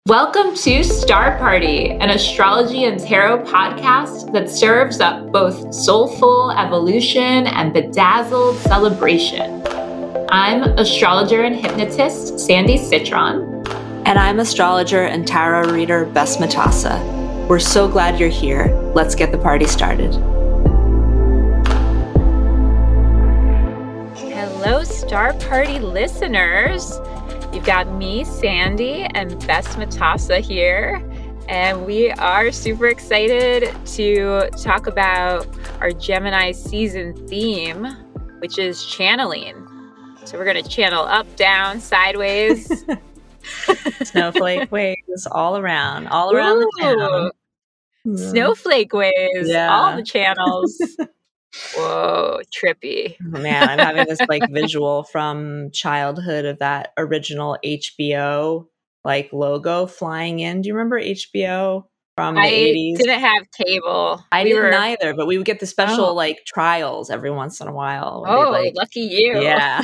Welcome to Star Party, an astrology and tarot podcast that serves up both soulful evolution and bedazzled celebration. I'm astrologer and hypnotist Sandy Citron. And I'm astrologer and tarot reader Bess Matassa. We're so glad you're here. Let's get the party started. Hello, Star Party listeners. You've got me, Sandy, and Bess Matassa here, and we are super excited to talk about our Gemini season theme, which is channeling. So we're going to channel up, down, sideways. Snowflake waves all around the town. Snowflake waves, Yeah. all the channels. Whoa, trippy. Man, I'm having this visual from childhood of that original HBO logo flying in. Do you remember HBO from the 80s? I didn't have cable. I didn't either, but we would get the special trials every once in a while. Lucky you. Yeah.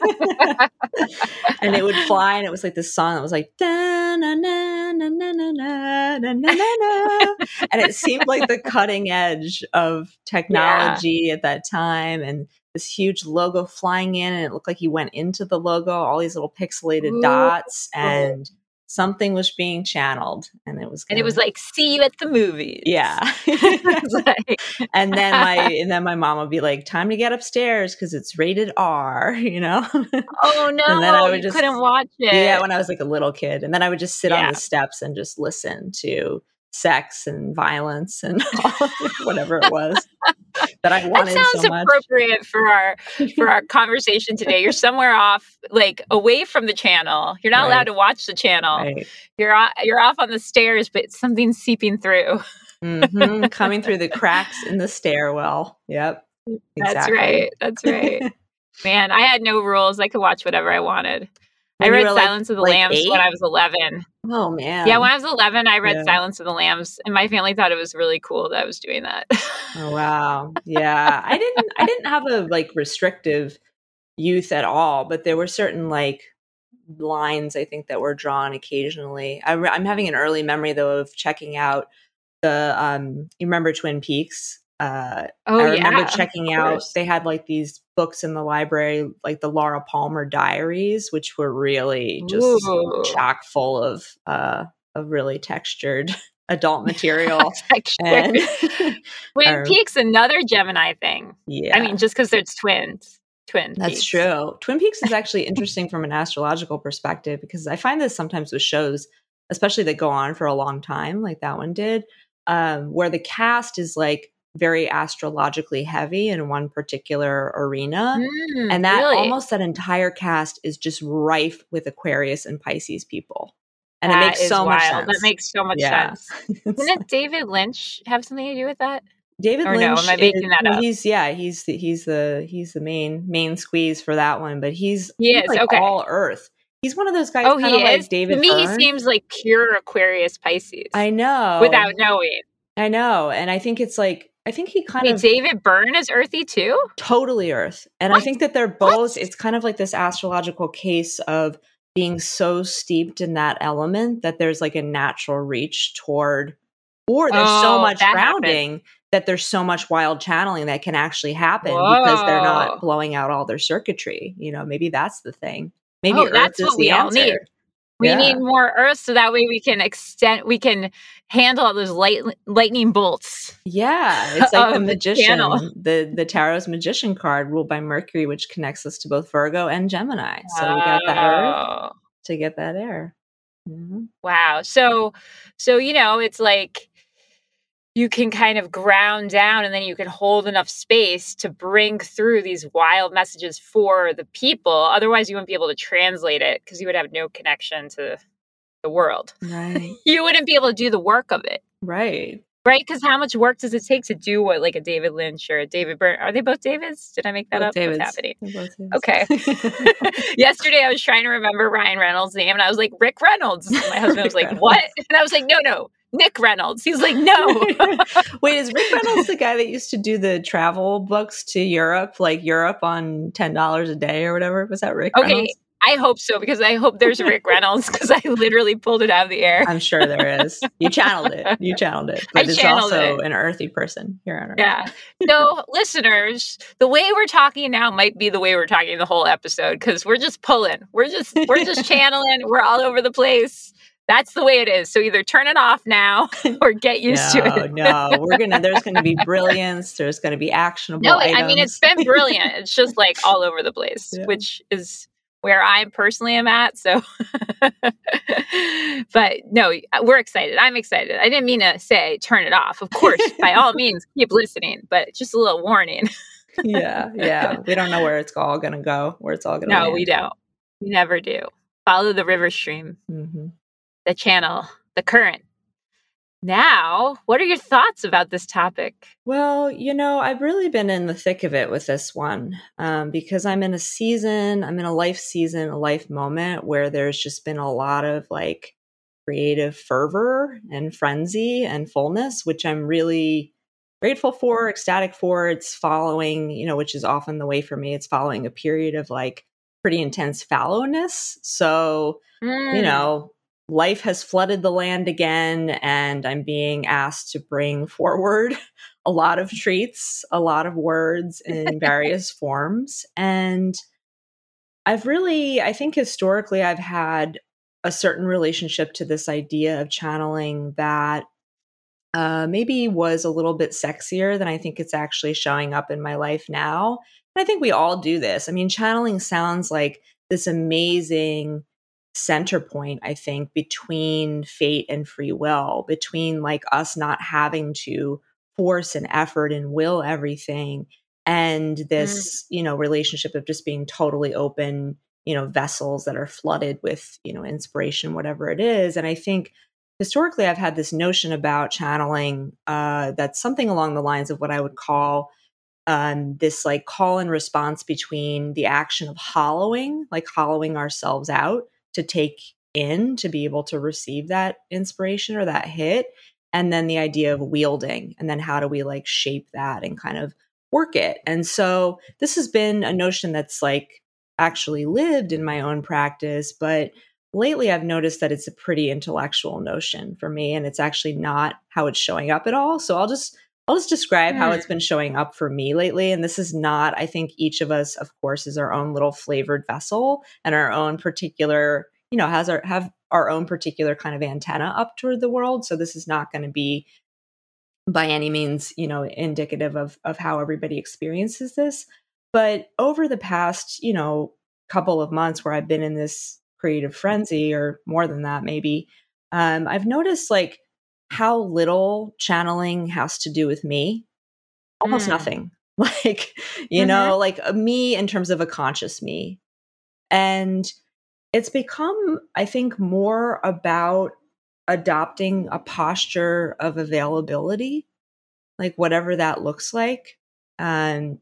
And it would fly, and it was this song that was da na na na na na na na na na, and it seemed like the cutting edge of technology at that time, and this huge logo flying in, and it looked like you went into the logo, all these little pixelated dots, and something was being channeled, and it was see you at the movies. Yeah. And then my mom would be like, time to get upstairs because it's rated R, Oh no, and then I would couldn't watch it. Yeah, when I was a little kid. And then I would just sit on the steps and just listen to sex and violence and whatever it was that I wanted so much. That sounds appropriate for our conversation today. You're somewhere off, away from the channel. You're not allowed to watch the channel. Right. You're off on the stairs, but something's seeping through. Coming through the cracks in the stairwell. Yep. Exactly. That's right. Man, I had no rules. I could watch whatever I wanted. I read Silence of the Lambs 8? When I was 11. Oh, man. Yeah, when I was 11, I read Silence of the Lambs, and my family thought it was really cool that I was doing that. Oh, wow. Yeah. I didn't have a restrictive youth at all, but there were certain lines I think that were drawn occasionally. I'm having an early memory though of checking out the you remember Twin Peaks? I remember checking out, they had these books in the library, the Laura Palmer diaries, which were really just chock full of really textured adult material. And Twin Peaks, another Gemini thing. Yeah. I mean, just because there's twins. That's true. Twin Peaks is actually interesting from an astrological perspective because I find this sometimes with shows, especially that go on for a long time, like that one did, where the cast is very astrologically heavy in one particular arena. And that almost that entire cast is just rife with Aquarius and Pisces people. And it makes so much sense. That makes so much sense. Didn't David Lynch have something to do with that? David Lynch. No, am I making that up? He's the main squeeze for that one, but he's all Earth. He's one of those guys. Oh, he is. David to me, Byrne. He seems like pure Aquarius Pisces. I know. Without knowing. I know, and I think it's I think he kind of... David Byrne is earthy too? Totally Earth. And I think that they're both... It's kind of this astrological case of being so steeped in that element that there's a natural reach toward... Or there's so much grounding that there's so much wild channeling that can actually happen because they're not blowing out all their circuitry. Maybe that's the thing. Maybe Earth that's is what the we all answer. need. We need more Earth so that way we can handle all those lightning bolts. Yeah, it's the magician, the Tarot's magician card ruled by Mercury, which connects us to both Virgo and Gemini. So we got that Earth to get that air. Mm-hmm. Wow. So it's you can kind of ground down and then you can hold enough space to bring through these wild messages for the people. Otherwise, you wouldn't be able to translate it because you would have no connection to the world. Right. You wouldn't be able to do the work of it. Right. Right? Because how much work does it take to do what a David Lynch or a David Byrne? Are they both Davids? Did I make that up? Davids. What's happening? Both Davids. Okay. Yesterday, I was trying to remember Ryan Reynolds' name, and I was like, Rick Reynolds. My husband was like, what? And I was like, no. Nick Reynolds. He's like, no. Wait, is Rick Reynolds the guy that used to do the travel books to Europe, Europe on $10 a day or whatever? Was that Rick Reynolds? I hope so, because I hope there's Rick Reynolds, because I literally pulled it out of the air. I'm sure there is. You channeled it. But it's also an earthy person here on Earth. Yeah. So listeners, the way we're talking now might be the way we're talking the whole episode, because we're just pulling. We're just channeling. We're all over the place. That's the way it is. So either turn it off now or get used to it. No, there's gonna be brilliance. There's gonna be actionable items. I mean, it's been brilliant. It's just like all over the place, which is where I personally am at. So, but no, we're excited. I'm excited. I didn't mean to say turn it off. Of course, by all means, keep listening, but just a little warning. Yeah. We don't know where it's all going to go, where it's all going to land. No, we don't. We never do. Follow the river stream, the channel, the current. Now, what are your thoughts about this topic? Well, I've really been in the thick of it with this one because I'm in a life season, a life moment where there's just been a lot of like creative fervor and frenzy and fullness, which I'm really grateful for, ecstatic for. It's following, which is often the way for me, it's following a period of like pretty intense fallowness. So, life has flooded the land again, and I'm being asked to bring forward a lot of treats, a lot of words in various forms. And I think historically I've had a certain relationship to this idea of channeling that maybe was a little bit sexier than I think it's actually showing up in my life now. And I think we all do this. I mean, channeling sounds like this amazing center point, I think, between fate and free will, between like us not having to force and effort and will everything, and this, relationship of just being totally open, vessels that are flooded with, inspiration, whatever it is. And I think historically I've had this notion about channeling that's something along the lines of what I would call this like call and response between the action of hollowing ourselves out to take in, to be able to receive that inspiration or that hit. And then the idea of wielding, and then how do we like shape that and kind of work it. And so this has been a notion that's like actually lived in my own practice, but lately I've noticed that it's a pretty intellectual notion for me, and it's actually not how it's showing up at all. So I'll just describe how it's been showing up for me lately. And this is not, I think each of us, of course, is our own little flavored vessel and our own particular, have our own particular kind of antenna up toward the world. So this is not going to be by any means, indicative of how everybody experiences this. But over the past, couple of months where I've been in this creative frenzy, or more than that, maybe, I've noticed like how little channeling has to do with me. Almost nothing. Like, like me in terms of a conscious me. And it's become, I think, more about adopting a posture of availability, like whatever that looks like, and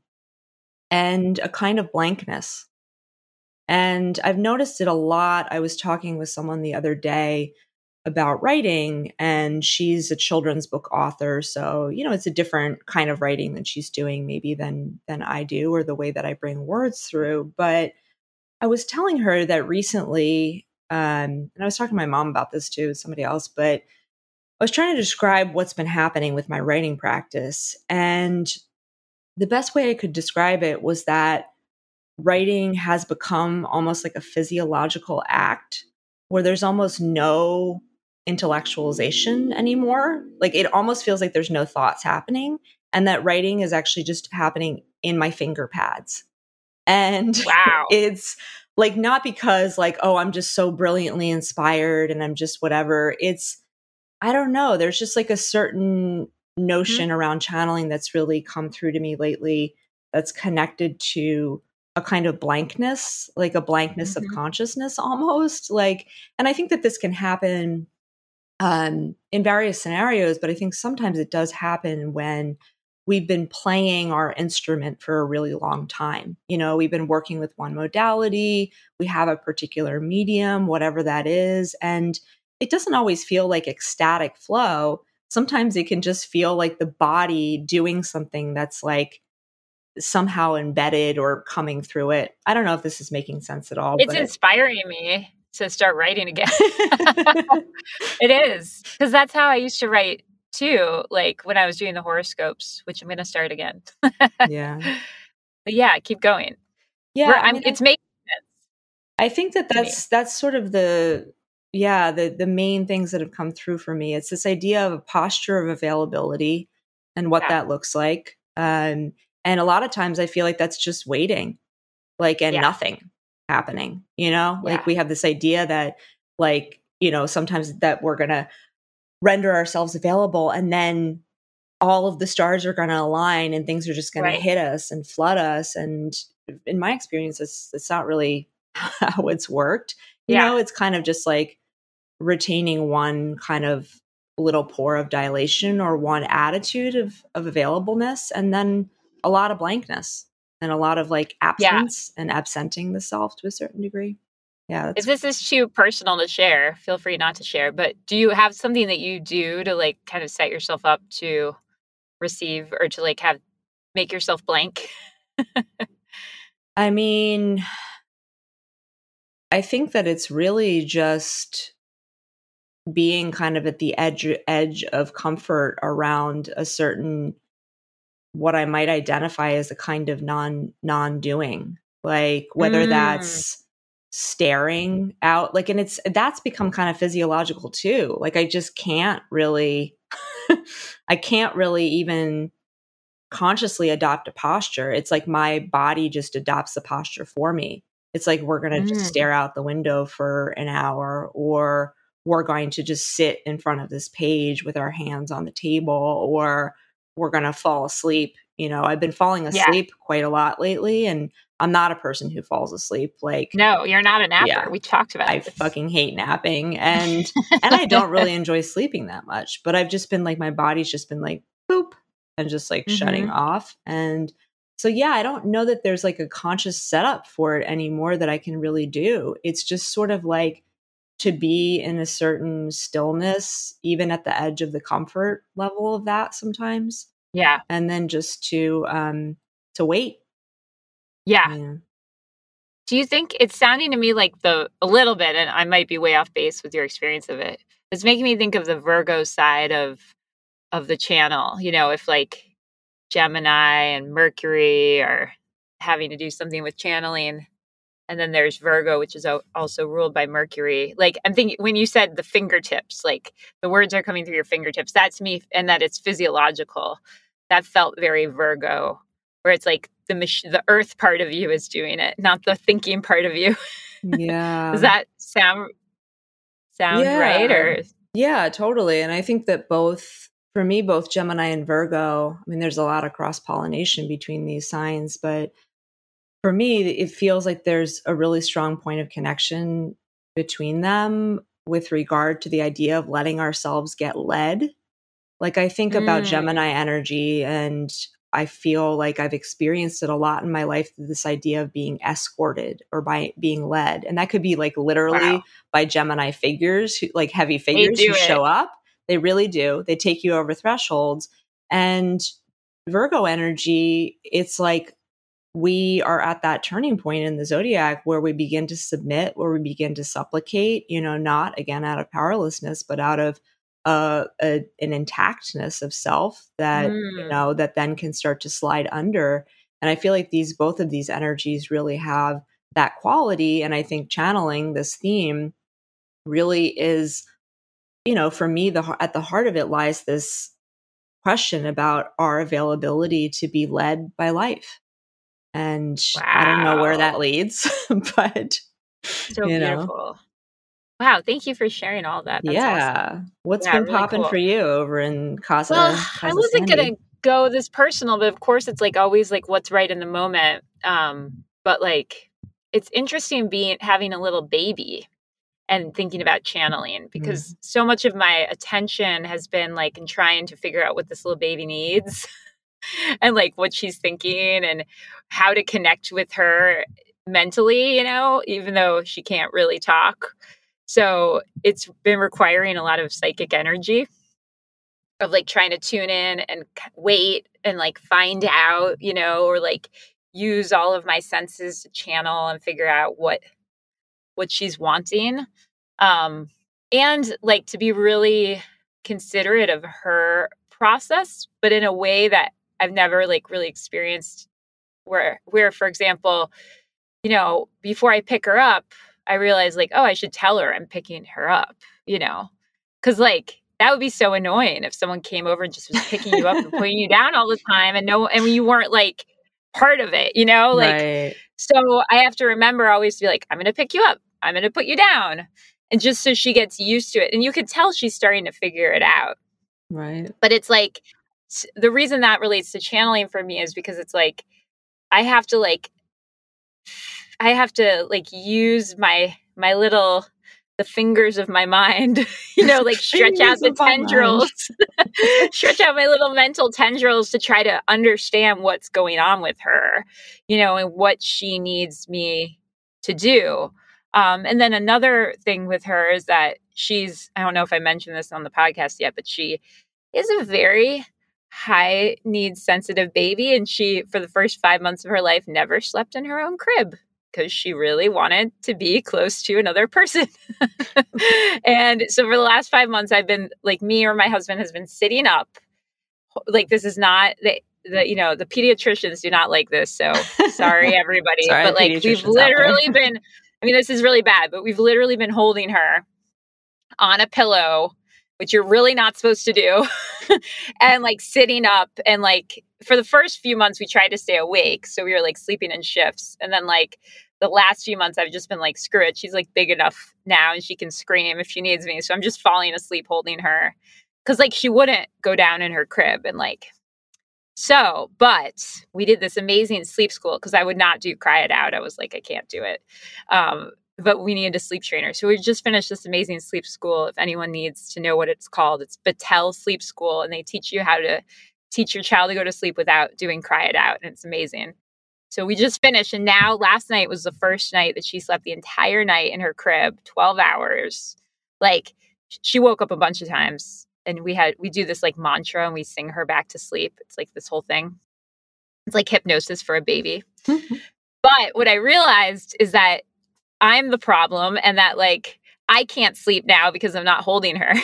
a kind of blankness. And I've noticed it a lot. I was talking with someone the other day about writing, and she's a children's book author. So, it's a different kind of writing that she's doing maybe than I do, or the way that I bring words through. But I was telling her that recently, and I was talking to my mom about this too, somebody else, but I was trying to describe what's been happening with my writing practice. And the best way I could describe it was that writing has become almost like a physiological act where there's almost no intellectualization anymore. Like it almost feels like there's no thoughts happening, and that writing is actually just happening in my finger pads. And wow. It's like, not because like, oh, I'm just so brilliantly inspired and I'm just whatever. It's, I don't know. There's just like a certain notion around channeling that's really come through to me lately, that's connected to a kind of blankness, like a blankness of consciousness almost. Like, and I think that this can happen in various scenarios, but I think sometimes it does happen when we've been playing our instrument for a really long time. We've been working with one modality, we have a particular medium, whatever that is, and it doesn't always feel like ecstatic flow. Sometimes it can just feel like the body doing something that's like somehow embedded or coming through it. I don't know if this is making sense at all, It's but inspiring me to start writing again. It is, because that's how I used to write too, like when I was doing the horoscopes, which I'm going to start again. yeah. But yeah, keep going. Yeah, I mean, It's making sense I think that to me. that's sort of the main things that have come through for me. It's this idea of a posture of availability and what Yeah. that looks like. And a lot of times I feel like that's just waiting, like, and Yeah. nothing happening, you know? Yeah. Like we have this idea that, like, you know, sometimes that we're going to render ourselves available and then all of the stars are going to align and things are just going to Right. hit us and flood us. And in my experience, it's not really how it's worked. You Yeah. know, it's kind of just like retaining one kind of little pore of dilation or one attitude of availableness, and then a lot of blankness and a lot of like Yeah. absence and absenting the self to a certain degree. Yeah. If this is too personal to share, feel free not to share. But do you have something that you do to like kind of set yourself up to receive or to like make yourself blank? I mean, I think that it's really just being kind of at the edge of comfort around a certain, what I might identify as a kind of non-doing, like whether that's staring out, like, and that's become kind of physiological too. Like I just can't really I can't really even consciously adopt a posture. It's like my body just adopts the posture for me. It's like we're going to just stare out the window for an hour, or we're going to just sit in front of this page with our hands on the table, or we're going to fall asleep. You know, I've been falling asleep quite a lot lately, and I'm not a person who falls asleep. Like, No, you're not a napper. yeah, We talked about I this. fucking hate napping, and I don't really enjoy sleeping that much. But I've just been like, my body's just been like boop and just like shutting off. And so, yeah, I don't know that there's like a conscious setup for it anymore that I can really do. It's just sort of like to be in a certain stillness, even at the edge of the comfort level of that sometimes. Yeah. And then just to wait. Yeah. Yeah. Do you think it's sounding to me like a little bit, and I might be way off base with your experience of it. It's making me think of the Virgo side of the channel. You know, if like Gemini and Mercury are having to do something with channeling, and then there's Virgo, which is also ruled by Mercury. Like I'm thinking when you said the fingertips, like the words are coming through your fingertips. That's me, and that it's physiological. That felt very Virgo, where it's like the earth part of you is doing it, not the thinking part of you. Yeah. Does that sound right? Or yeah, totally. And I think that for me, both Gemini and Virgo, I mean, there's a lot of cross pollination between these signs, but for me, it feels like there's a really strong point of connection between them with regard to the idea of letting ourselves get led. Like I think about Gemini energy, and I feel like I've experienced it a lot in my life, this idea of being escorted or by being led. And that could be like literally by Gemini figures, like heavy figures who show up. They really do. They take you over thresholds. And Virgo energy, it's like we are at that turning point in the zodiac where we begin to submit, where we begin to supplicate, you know, not again out of powerlessness, but out of an intactness of self that, you know, that then can start to slide under. And I feel like both of these energies really have that quality. And I think channeling this theme really is, you know, for me, at the heart of it lies this question about our availability to be led by life. And I don't know where that leads, but so beautiful. Wow, thank you for sharing all that. That's awesome. What's been really popping for you over in Casa? Well, I wasn't Sandy? gonna go this personal, but of course it's like always like what's right in the moment. But like it's interesting having a little baby and thinking about channeling, because so much of my attention has been like in trying to figure out what this little baby needs and like what she's thinking and how to connect with her mentally, you know, even though she can't really talk. So it's been requiring a lot of psychic energy. of like trying to tune in and wait and like find out, or like use all of my senses to channel and figure out what she's wanting. And like to be really considerate of her process, but in a way that I've never like really experienced where, for example, before I pick her up, I realize like, oh, I should tell her I'm picking her up, because like that would be so annoying if someone came over and just was picking you up and putting you down all the time and you weren't like part of it, like, Right. So I have to remember always to be like, I'm going to pick you up. I'm going to put you down. And just so she gets used to it. And you can tell she's starting to figure it out. Right. But it's like, the reason that relates to channeling for me is because it's like, I have to use my little, the fingers of my mind, like stretch out the tendrils, stretch out my little mental tendrils to try to understand what's going on with her, and what she needs me to do. And then another thing with her is that I don't know if I mentioned this on the podcast yet, but she is a very high needs sensitive baby. And she, for the first 5 months of her life, never slept in her own crib because she really wanted to be close to another person. And so for the last 5 months, I've been like, me or my husband has been sitting up. Like, this is not the pediatricians do not like this. So sorry, everybody. Sorry, but like, we've literally been, this is really bad, but we've literally been holding her on a pillow, which you're really not supposed to do, and like sitting up. And like for the first few months, we tried to stay awake. So we were like sleeping in shifts. And then like the last few months, I've just been like, screw it. She's like big enough now and she can scream if she needs me. So I'm just falling asleep holding her because like she wouldn't go down in her crib. And like, so, but we did this amazing sleep school because I would not do cry it out. I was like, I can't do it. But we needed a sleep trainer. So we just finished this amazing sleep school. If anyone needs to know what it's called, it's Battelle Sleep School. And they teach you how to teach your child to go to sleep without doing cry it out. And it's amazing. So we just finished. And now last night was the first night that she slept the entire night in her crib, 12 hours. Like she woke up a bunch of times. And we do this like mantra and we sing her back to sleep. It's like this whole thing. It's like hypnosis for a baby. But what I realized is that I'm the problem and that like I can't sleep now because I'm not holding her.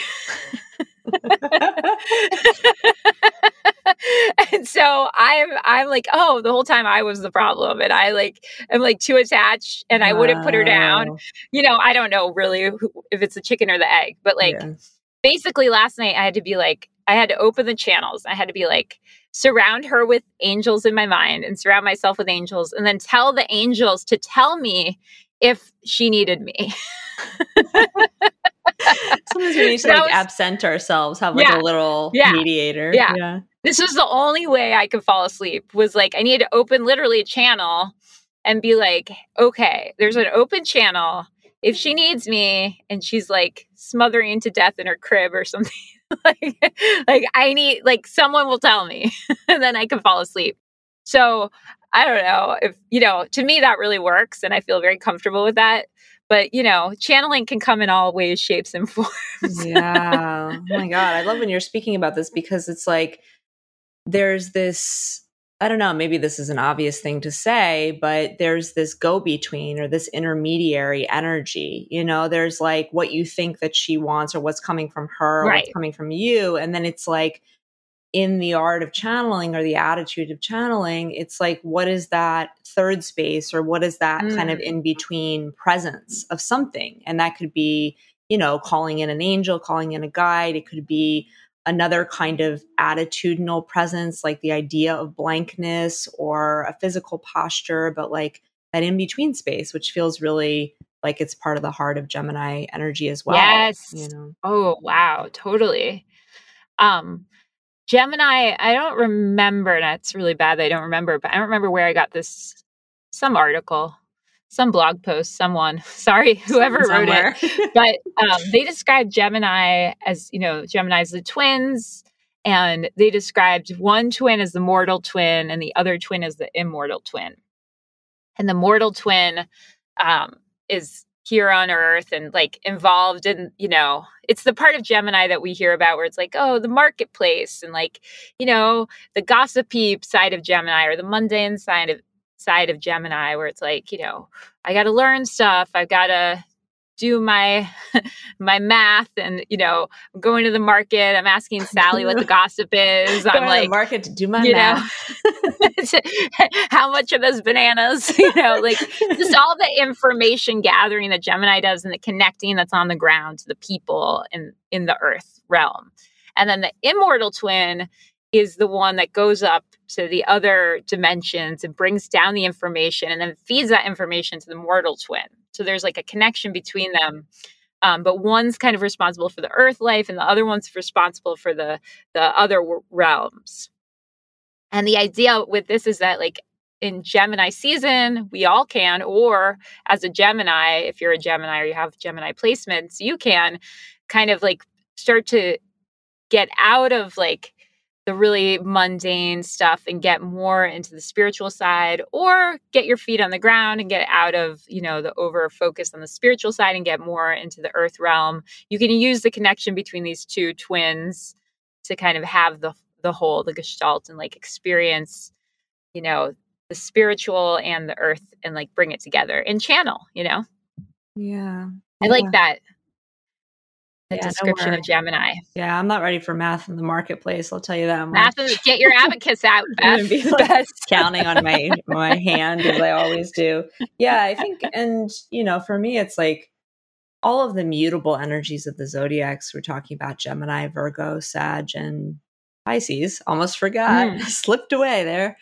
And so I'm like, oh, the whole time I was the problem. And I'm like too attached and I wouldn't put her down. I don't know really if it's the chicken or the egg, but like basically last night I had to open the channels. I had to be like, surround her with angels in my mind and surround myself with angels and then tell the angels to tell me if she needed me. Sometimes we need to absent ourselves, have like a little mediator. Yeah. This was the only way I could fall asleep was like, I needed to open literally a channel and be like, okay, there's an open channel. If she needs me and she's like smothering to death in her crib or something, like I need, like someone will tell me and then I can fall asleep. So I don't know if, to me that really works and I feel very comfortable with that. But, channeling can come in all ways, shapes, and forms. Yeah. Oh my God. I love when you're speaking about this because it's like, there's this, I don't know, maybe this is an obvious thing to say, but there's this go-between or this intermediary energy, there's like what you think that she wants or what's coming from her, or what's coming from you. And then it's like in the art of channeling or the attitude of channeling, it's like, what is that third space or what is that kind of in-between presence of something? And that could be, calling in an angel, calling in a guide. It could be another kind of attitudinal presence, like the idea of blankness or a physical posture, but like that in-between space, which feels really like it's part of the heart of Gemini energy as well. Yes. Oh, wow. Totally. Gemini, I don't remember, and it's really bad that I don't remember, but I don't remember where I got this, some article, some blog post, sorry, whoever wrote it. But they described Gemini as, Gemini's the twins, and they described one twin as the mortal twin and the other twin as the immortal twin. And the mortal twin is here on Earth and like involved in, it's the part of Gemini that we hear about where it's like, oh, the marketplace and like, the gossipy side of Gemini or the mundane side of Gemini where it's like, I got to learn stuff. I've got to do my my math and I'm going to the market. I'm asking Sally what the gossip is. I'm like, to the market to do my math. How much are those bananas? Like just all the information gathering that Gemini does and the connecting that's on the ground to the people in the Earth realm. And then the immortal twin is the one that goes up to the other dimensions and brings down the information and then feeds that information to the mortal twin. So there's like a connection between them. But one's kind of responsible for the Earth life and the other one's responsible for the other realms. And the idea with this is that like in Gemini season, we all can, or as a Gemini, if you're a Gemini or you have Gemini placements, you can kind of like start to get out of like the really mundane stuff and get more into the spiritual side, or get your feet on the ground and get out of, the over focus on the spiritual side and get more into the Earth realm. You can use the connection between these two twins to kind of have the whole, the gestalt, and like experience, the spiritual and the Earth and like bring it together and channel, Yeah. I like that. Description of Gemini. Yeah, I'm not ready for math in the marketplace. I'll tell you that much. Get your abacus out, Beth. Be like counting on my hand as I always do. Yeah, I think, and for me, it's like all of the mutable energies of the zodiacs. We're talking about Gemini, Virgo, Sag, and Pisces. Almost forgot, slipped away there.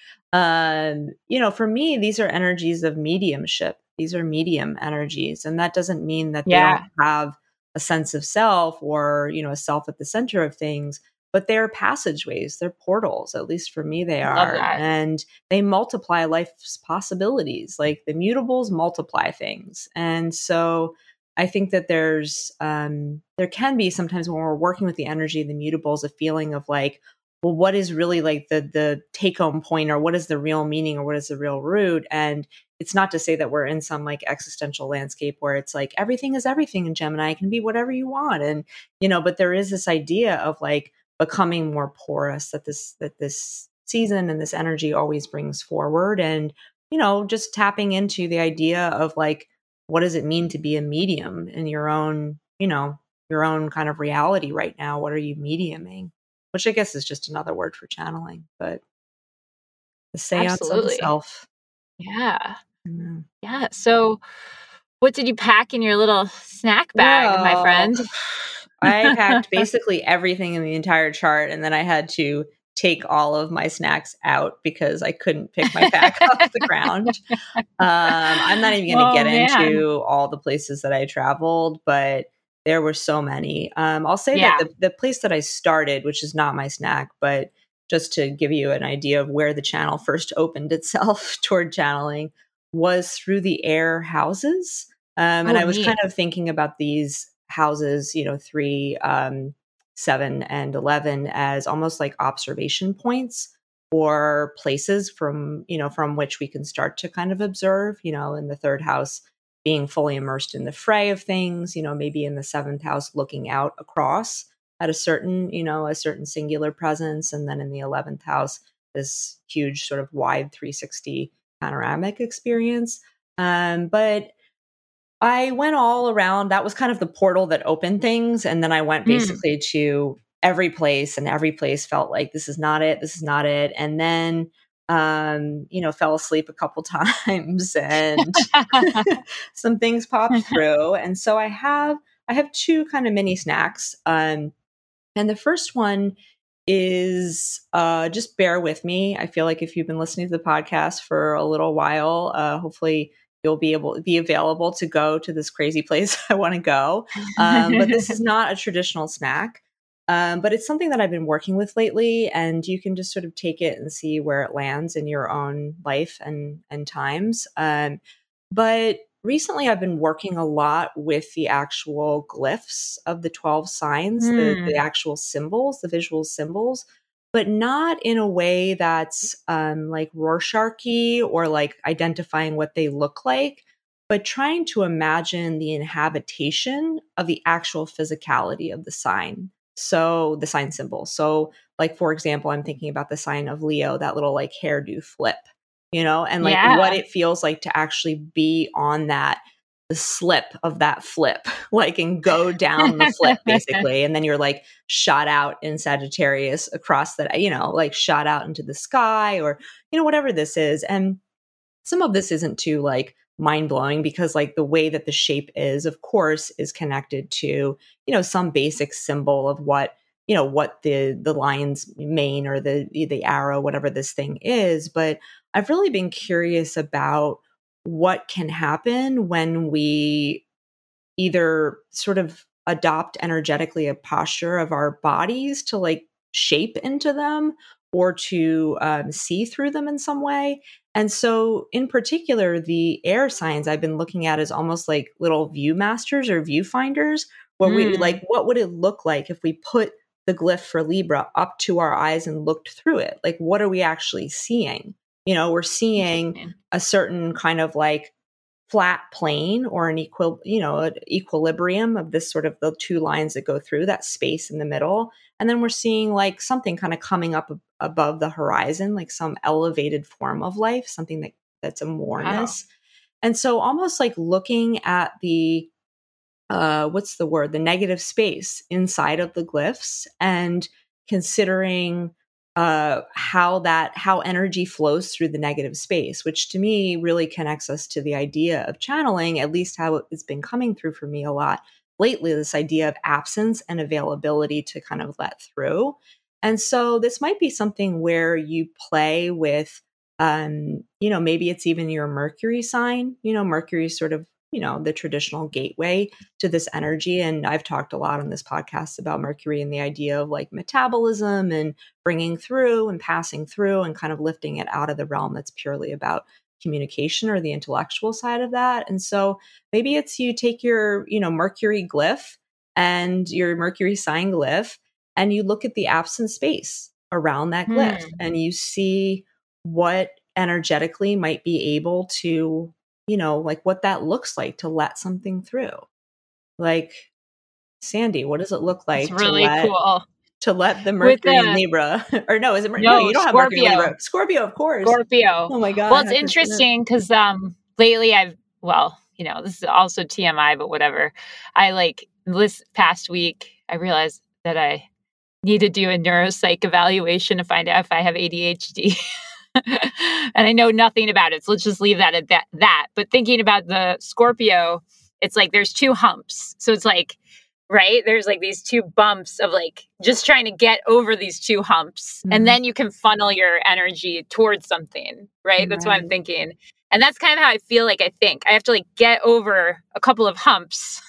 For me, these are energies of mediumship. These are medium energies, and that doesn't mean that they don't have a sense of self or, a self at the center of things, but they're passageways, they're portals. At least for me, they are. And they multiply life's possibilities. Like the mutables multiply things. And so I think that there can be sometimes when we're working with the energy of the mutables, a feeling of like, well, what is really like the take home point, or what is the real meaning, or what is the real root? And it's not to say that we're in some like existential landscape where it's like everything is everything in Gemini. It can be whatever you want. And, but there is this idea of like becoming more porous that this season and this energy always brings forward. And, just tapping into the idea of like, what does it mean to be a medium in your own kind of reality right now? What are you mediuming? Which I guess is just another word for channeling, but the seance of the self. Yeah. Mm-hmm. Yeah. So what did you pack in your little snack bag, my friend? I packed basically everything in the entire chart, and then I had to take all of my snacks out because I couldn't pick my pack off the ground. I'm not even going to get into all the places that I traveled, but there were so many. I'll say that the place that I started, which is not my snack, but just to give you an idea of where the channel first opened itself toward channeling, was through the air houses. And I was kind of thinking about these houses, 3, 7, and 11 as almost like observation points or places from which we can start to kind of observe, in the third house, being fully immersed in the fray of things, maybe in the seventh house, looking out across at a certain singular presence. And then in the 11th house, this huge sort of wide 360 panoramic experience. But I went all around. That was kind of the portal that opened things. And then I went basically to every place, and every place felt like this is not it. This is not it. And then fell asleep a couple times and some things popped through. And so I have 2 kind of mini snacks. And the first one is, just bear with me. I feel like if you've been listening to the podcast for a little while, hopefully you'll be available to go to this crazy place I want to go. But this is not a traditional snack. But it's something that I've been working with lately, and you can just sort of take it and see where it lands in your own life and times. But recently I've been working a lot with the actual glyphs of the 12 signs, the actual symbols, the visual symbols, but not in a way that's like Rorschach-y or like identifying what they look like, but trying to imagine the inhabitation of the actual physicality of the sign. So the sign symbol. So like, for example, I'm thinking about the sign of Leo, that little like hairdo flip, and like what Yeah. it feels like to actually be on the slip of that flip, like, and go down the flip basically. And then you're like shot out in Sagittarius across that, like shot out into the sky or, whatever this is. And some of this isn't too like mind blowing because like the way that the shape is, of course, is connected to, some basic symbol of what the lion's mane or the arrow, whatever this thing is. But I've really been curious about what can happen when we either sort of adopt energetically a posture of our bodies to like shape into them or to see through them in some way. And so, in particular, the air signs I've been looking at as almost like little viewmasters or viewfinders, where we like, what would it look like if we put the glyph for Libra up to our eyes and looked through it? Like, what are we actually seeing? We're seeing a certain kind of like flat plane or an equilibrium of this sort of the two lines that go through that space in the middle. And then we're seeing like something kind of coming up above the horizon, like some elevated form of life, something that's a moreness. Wow. And so almost like looking at the, what's the word? The negative space inside of the glyphs and considering how energy flows through the negative space, which to me really connects us to the idea of channeling, at least how it's been coming through for me a lot lately, this idea of absence and availability to kind of let through. And so this might be something where you play with, maybe it's even your Mercury sign. Mercury is sort of, the traditional gateway to this energy. And I've talked a lot on this podcast about Mercury and the idea of like metabolism and bringing through and passing through and kind of lifting it out of the realm that's purely about communication or the intellectual side of that. And so maybe it's you take your, Mercury glyph and your Mercury sign glyph and you look at the absent space around that glyph and you see what energetically might be able to, like what that looks like to let something through. Like, Sandy, what does it look like it's really cool to let the Mercury in Libra? Or no, is it Mercury? No, you don't Scorpio. have Mercury in Libra. Scorpio, of course. Scorpio. Oh my God. Well, it's interesting because lately this is also TMI, but whatever. I like this past week, I realized that I need to do a neuropsych evaluation to find out if I have ADHD. And I know nothing about it. So let's just leave that at that. But thinking about the Scorpio, it's like there's two humps. So it's like, right? There's like these two bumps of like just trying to get over these two humps. And then you can funnel your energy towards something, right? That's what I'm thinking. And that's kind of how I feel like I think. I have to like get over a couple of humps.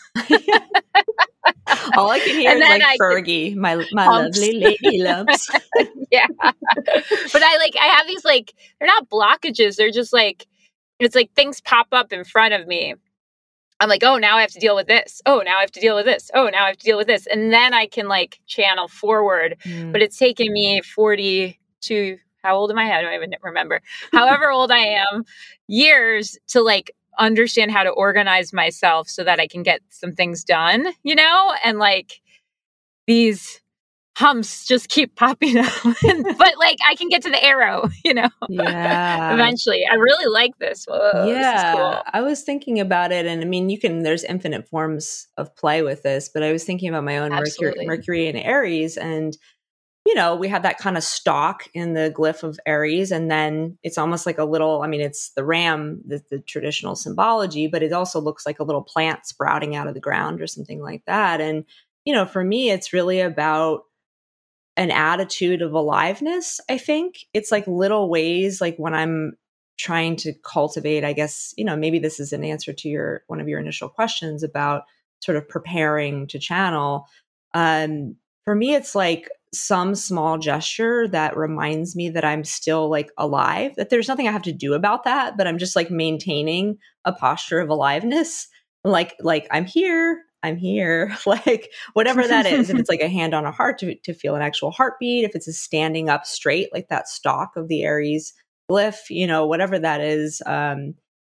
All I can hear is like Fergie, my lovely lady loves. Yeah. But I have these like, they're not blockages. They're just like, it's like things pop up in front of me. I'm like, oh, now I have to deal with this. Oh, now I have to deal with this. Oh, now I have to deal with this. And then I can like channel forward. But it's taken me 42, how old am I? I don't even remember. However old I am, years to like understand how to organize myself so that I can get some things done, and like these humps just keep popping up. But like I can get to the arrow, Yeah. Eventually. I really like this. Whoa, yeah. This is cool. I was thinking about it, and I mean, there's infinite forms of play with this, but I was thinking about my own Mercury and Aries, and we have that kind of stalk in the glyph of Aries, and then it's almost like a little, it's the ram, the traditional symbology, but it also looks like a little plant sprouting out of the ground or something like that. And, for me, it's really about an attitude of aliveness. I think it's like little ways, like when I'm trying to cultivate, I guess, maybe this is an answer to one of your initial questions about sort of preparing to channel. For me, it's like some small gesture that reminds me that I'm still like alive, that there's nothing I have to do about that, but I'm just like maintaining a posture of aliveness. Like I'm here, like whatever that is. If it's like a hand on a heart to feel an actual heartbeat, if it's a standing up straight, like that stalk of the Aries glyph, whatever that is.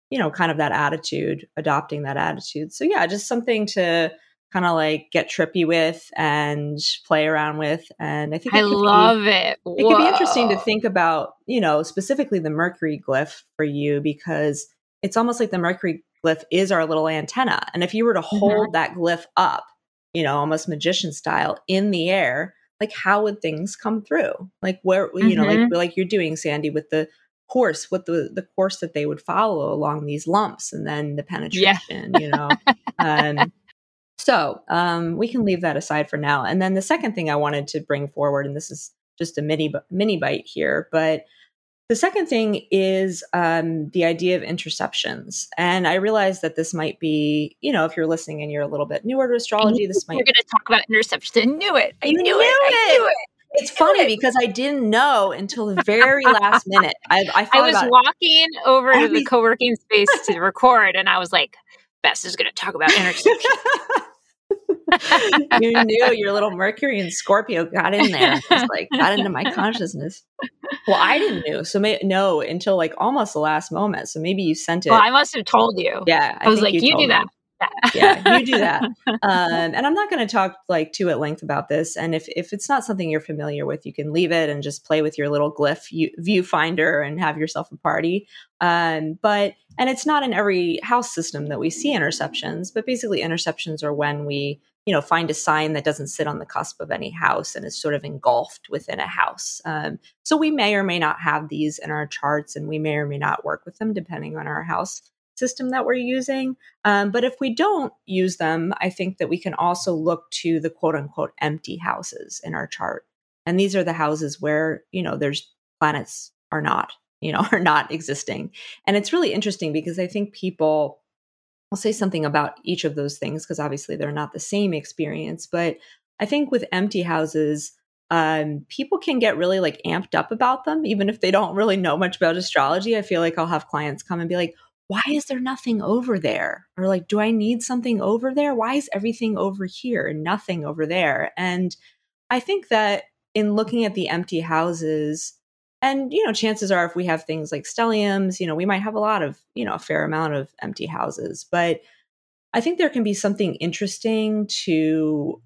kind of that attitude, adopting that attitude. So yeah, just something to kind of like get trippy with and play around with. And I think I love it. it could be interesting to Whoa. think about, specifically the Mercury glyph for you, because it's almost like the Mercury glyph is our little antenna. And if you were to hold that glyph up, almost magician style in the air, like how would things come through? Like where, like you're doing, Sandy, with the course, with the course that they would follow along these lumps and then the penetration, So we can leave that aside for now. And then the second thing I wanted to bring forward, and this is just a mini bite here, but the second thing is the idea of interceptions. And I realize that this might be, if you're listening and you're a little bit newer to astrology, this might... We're going to talk about interceptions. I knew it. I knew it. It's funny because I didn't know until the very last minute. I was walking over to the co-working space to record, and I was like, Bess is going to talk about interceptions. You knew your little Mercury and Scorpio got in there. It's like got into my consciousness. Well, I didn't know until like almost the last moment. So maybe you sent it. Well, I must have told you. Yeah. I was like, you do that. Yeah, you do that. And I'm not going to talk like too at length about this. And if it's not something you're familiar with, you can leave it and just play with your little glyph viewfinder and have yourself a party. And it's not in every house system that we see interceptions, but basically interceptions are when we, find a sign that doesn't sit on the cusp of any house and is sort of engulfed within a house. So we may or may not have these in our charts, and we may or may not work with them depending on our house system that we're using. But if we don't use them, I think that we can also look to the quote unquote empty houses in our chart. And these are the houses where, there's planets are not existing. And it's really interesting because I think people... I'll say something about each of those things because obviously they're not the same experience. But I think with empty houses, people can get really like amped up about them, even if they don't really know much about astrology. I feel like I'll have clients come and be like, why is there nothing over there? Or like, do I need something over there? Why is everything over here and nothing over there? And I think that in looking at the empty houses, and, chances are if we have things like stelliums, we might have a lot of, a fair amount of empty houses. But I think there can be something interesting to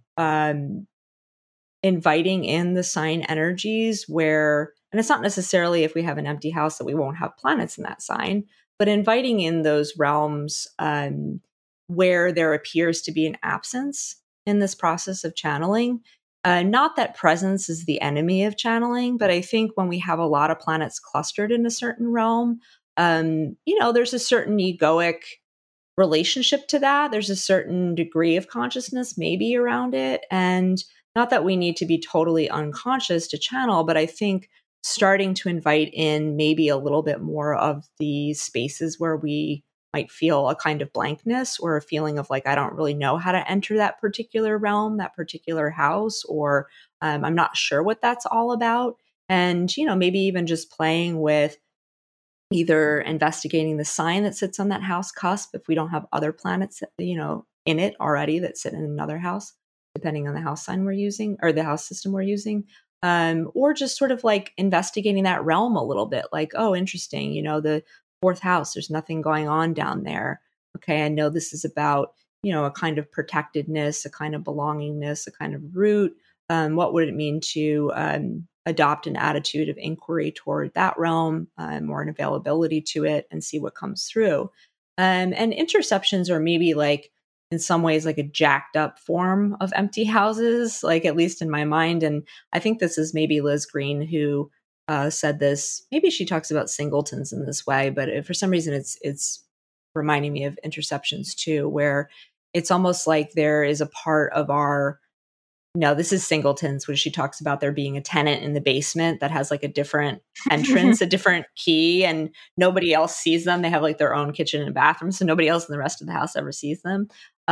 inviting in the sign energies where, and it's not necessarily if we have an empty house that we won't have planets in that sign, but inviting in those realms where there appears to be an absence in this process of channeling. Not that presence is the enemy of channeling, but I think when we have a lot of planets clustered in a certain realm, there's a certain egoic relationship to that. There's a certain degree of consciousness maybe around it. And not that we need to be totally unconscious to channel, but I think starting to invite in maybe a little bit more of the spaces where we might feel a kind of blankness or a feeling of like, I don't really know how to enter that particular realm, that particular house, or I'm not sure what that's all about. And, maybe even just playing with either investigating the sign that sits on that house cusp if we don't have other planets, in it already that sit in another house, depending on the house sign we're using or the house system we're using. Or just sort of like investigating that realm a little bit, like, oh, interesting, the fourth house, there's nothing going on down there. Okay, I know this is about, a kind of protectedness, a kind of belongingness, a kind of root. What would it mean to adopt an attitude of inquiry toward that realm, or an availability to it, and see what comes through? And interceptions are maybe like, in some ways, like a jacked up form of empty houses, like at least in my mind. And I think this is maybe Liz Green who said this. Maybe she talks about singletons in this way, but for some reason it's reminding me of interceptions too, where it's almost like there is a part of our... No, this is singletons, where she talks about there being a tenant in the basement that has like a different entrance, a different key, and nobody else sees them. They have like their own kitchen and bathroom, so nobody else in the rest of the house ever sees them.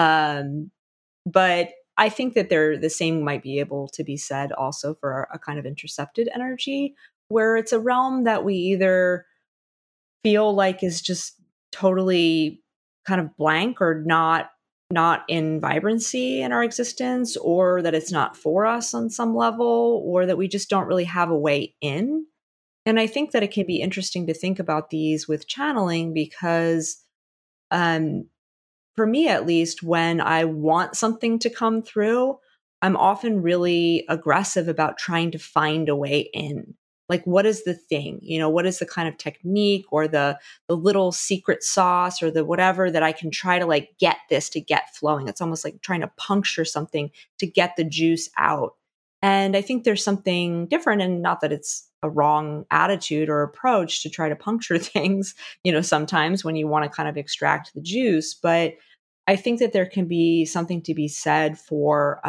But I think that the same might be able to be said also for a kind of intercepted energy, where it's a realm that we either feel like is just totally kind of blank or not in vibrancy in our existence, or that it's not for us on some level, or that we just don't really have a way in. And I think that it can be interesting to think about these with channeling because, for me at least, when I want something to come through, I'm often really aggressive about trying to find a way in. Like, what is the thing? What is the kind of technique or the little secret sauce or the whatever that I can try to like get this to get flowing? It's almost like trying to puncture something to get the juice out. And I think there's something different, and not that it's a wrong attitude or approach to try to puncture things, sometimes when you want to kind of extract the juice. But I think that there can be something to be said for,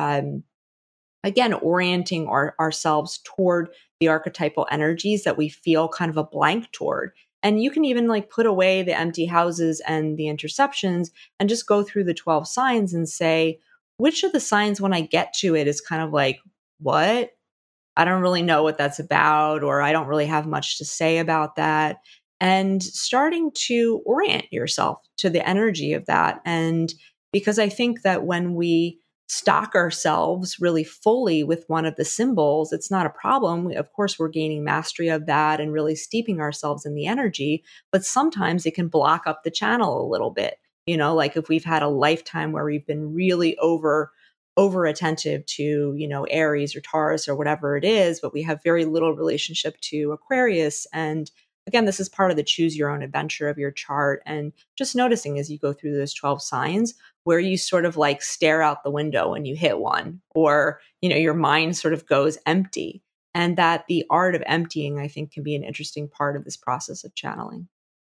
again, orienting ourselves toward the archetypal energies that we feel kind of a blank toward. And you can even like put away the empty houses and the interceptions and just go through the 12 signs and say, which of the signs when I get to it is kind of like, what? I don't really know what that's about, or I don't really have much to say about that. And starting to orient yourself to the energy of that. And because I think that when we stock ourselves really fully with one of the symbols, it's not a problem. Of course, we're gaining mastery of that and really steeping ourselves in the energy, but sometimes it can block up the channel a little bit. Like if we've had a lifetime where we've been really over attentive to, Aries or Taurus or whatever it is, but we have very little relationship to Aquarius. And again, this is part of the choose your own adventure of your chart. And just noticing as you go through those 12 signs where you sort of like stare out the window and you hit one, or, your mind sort of goes empty. And that the art of emptying, I think, can be an interesting part of this process of channeling.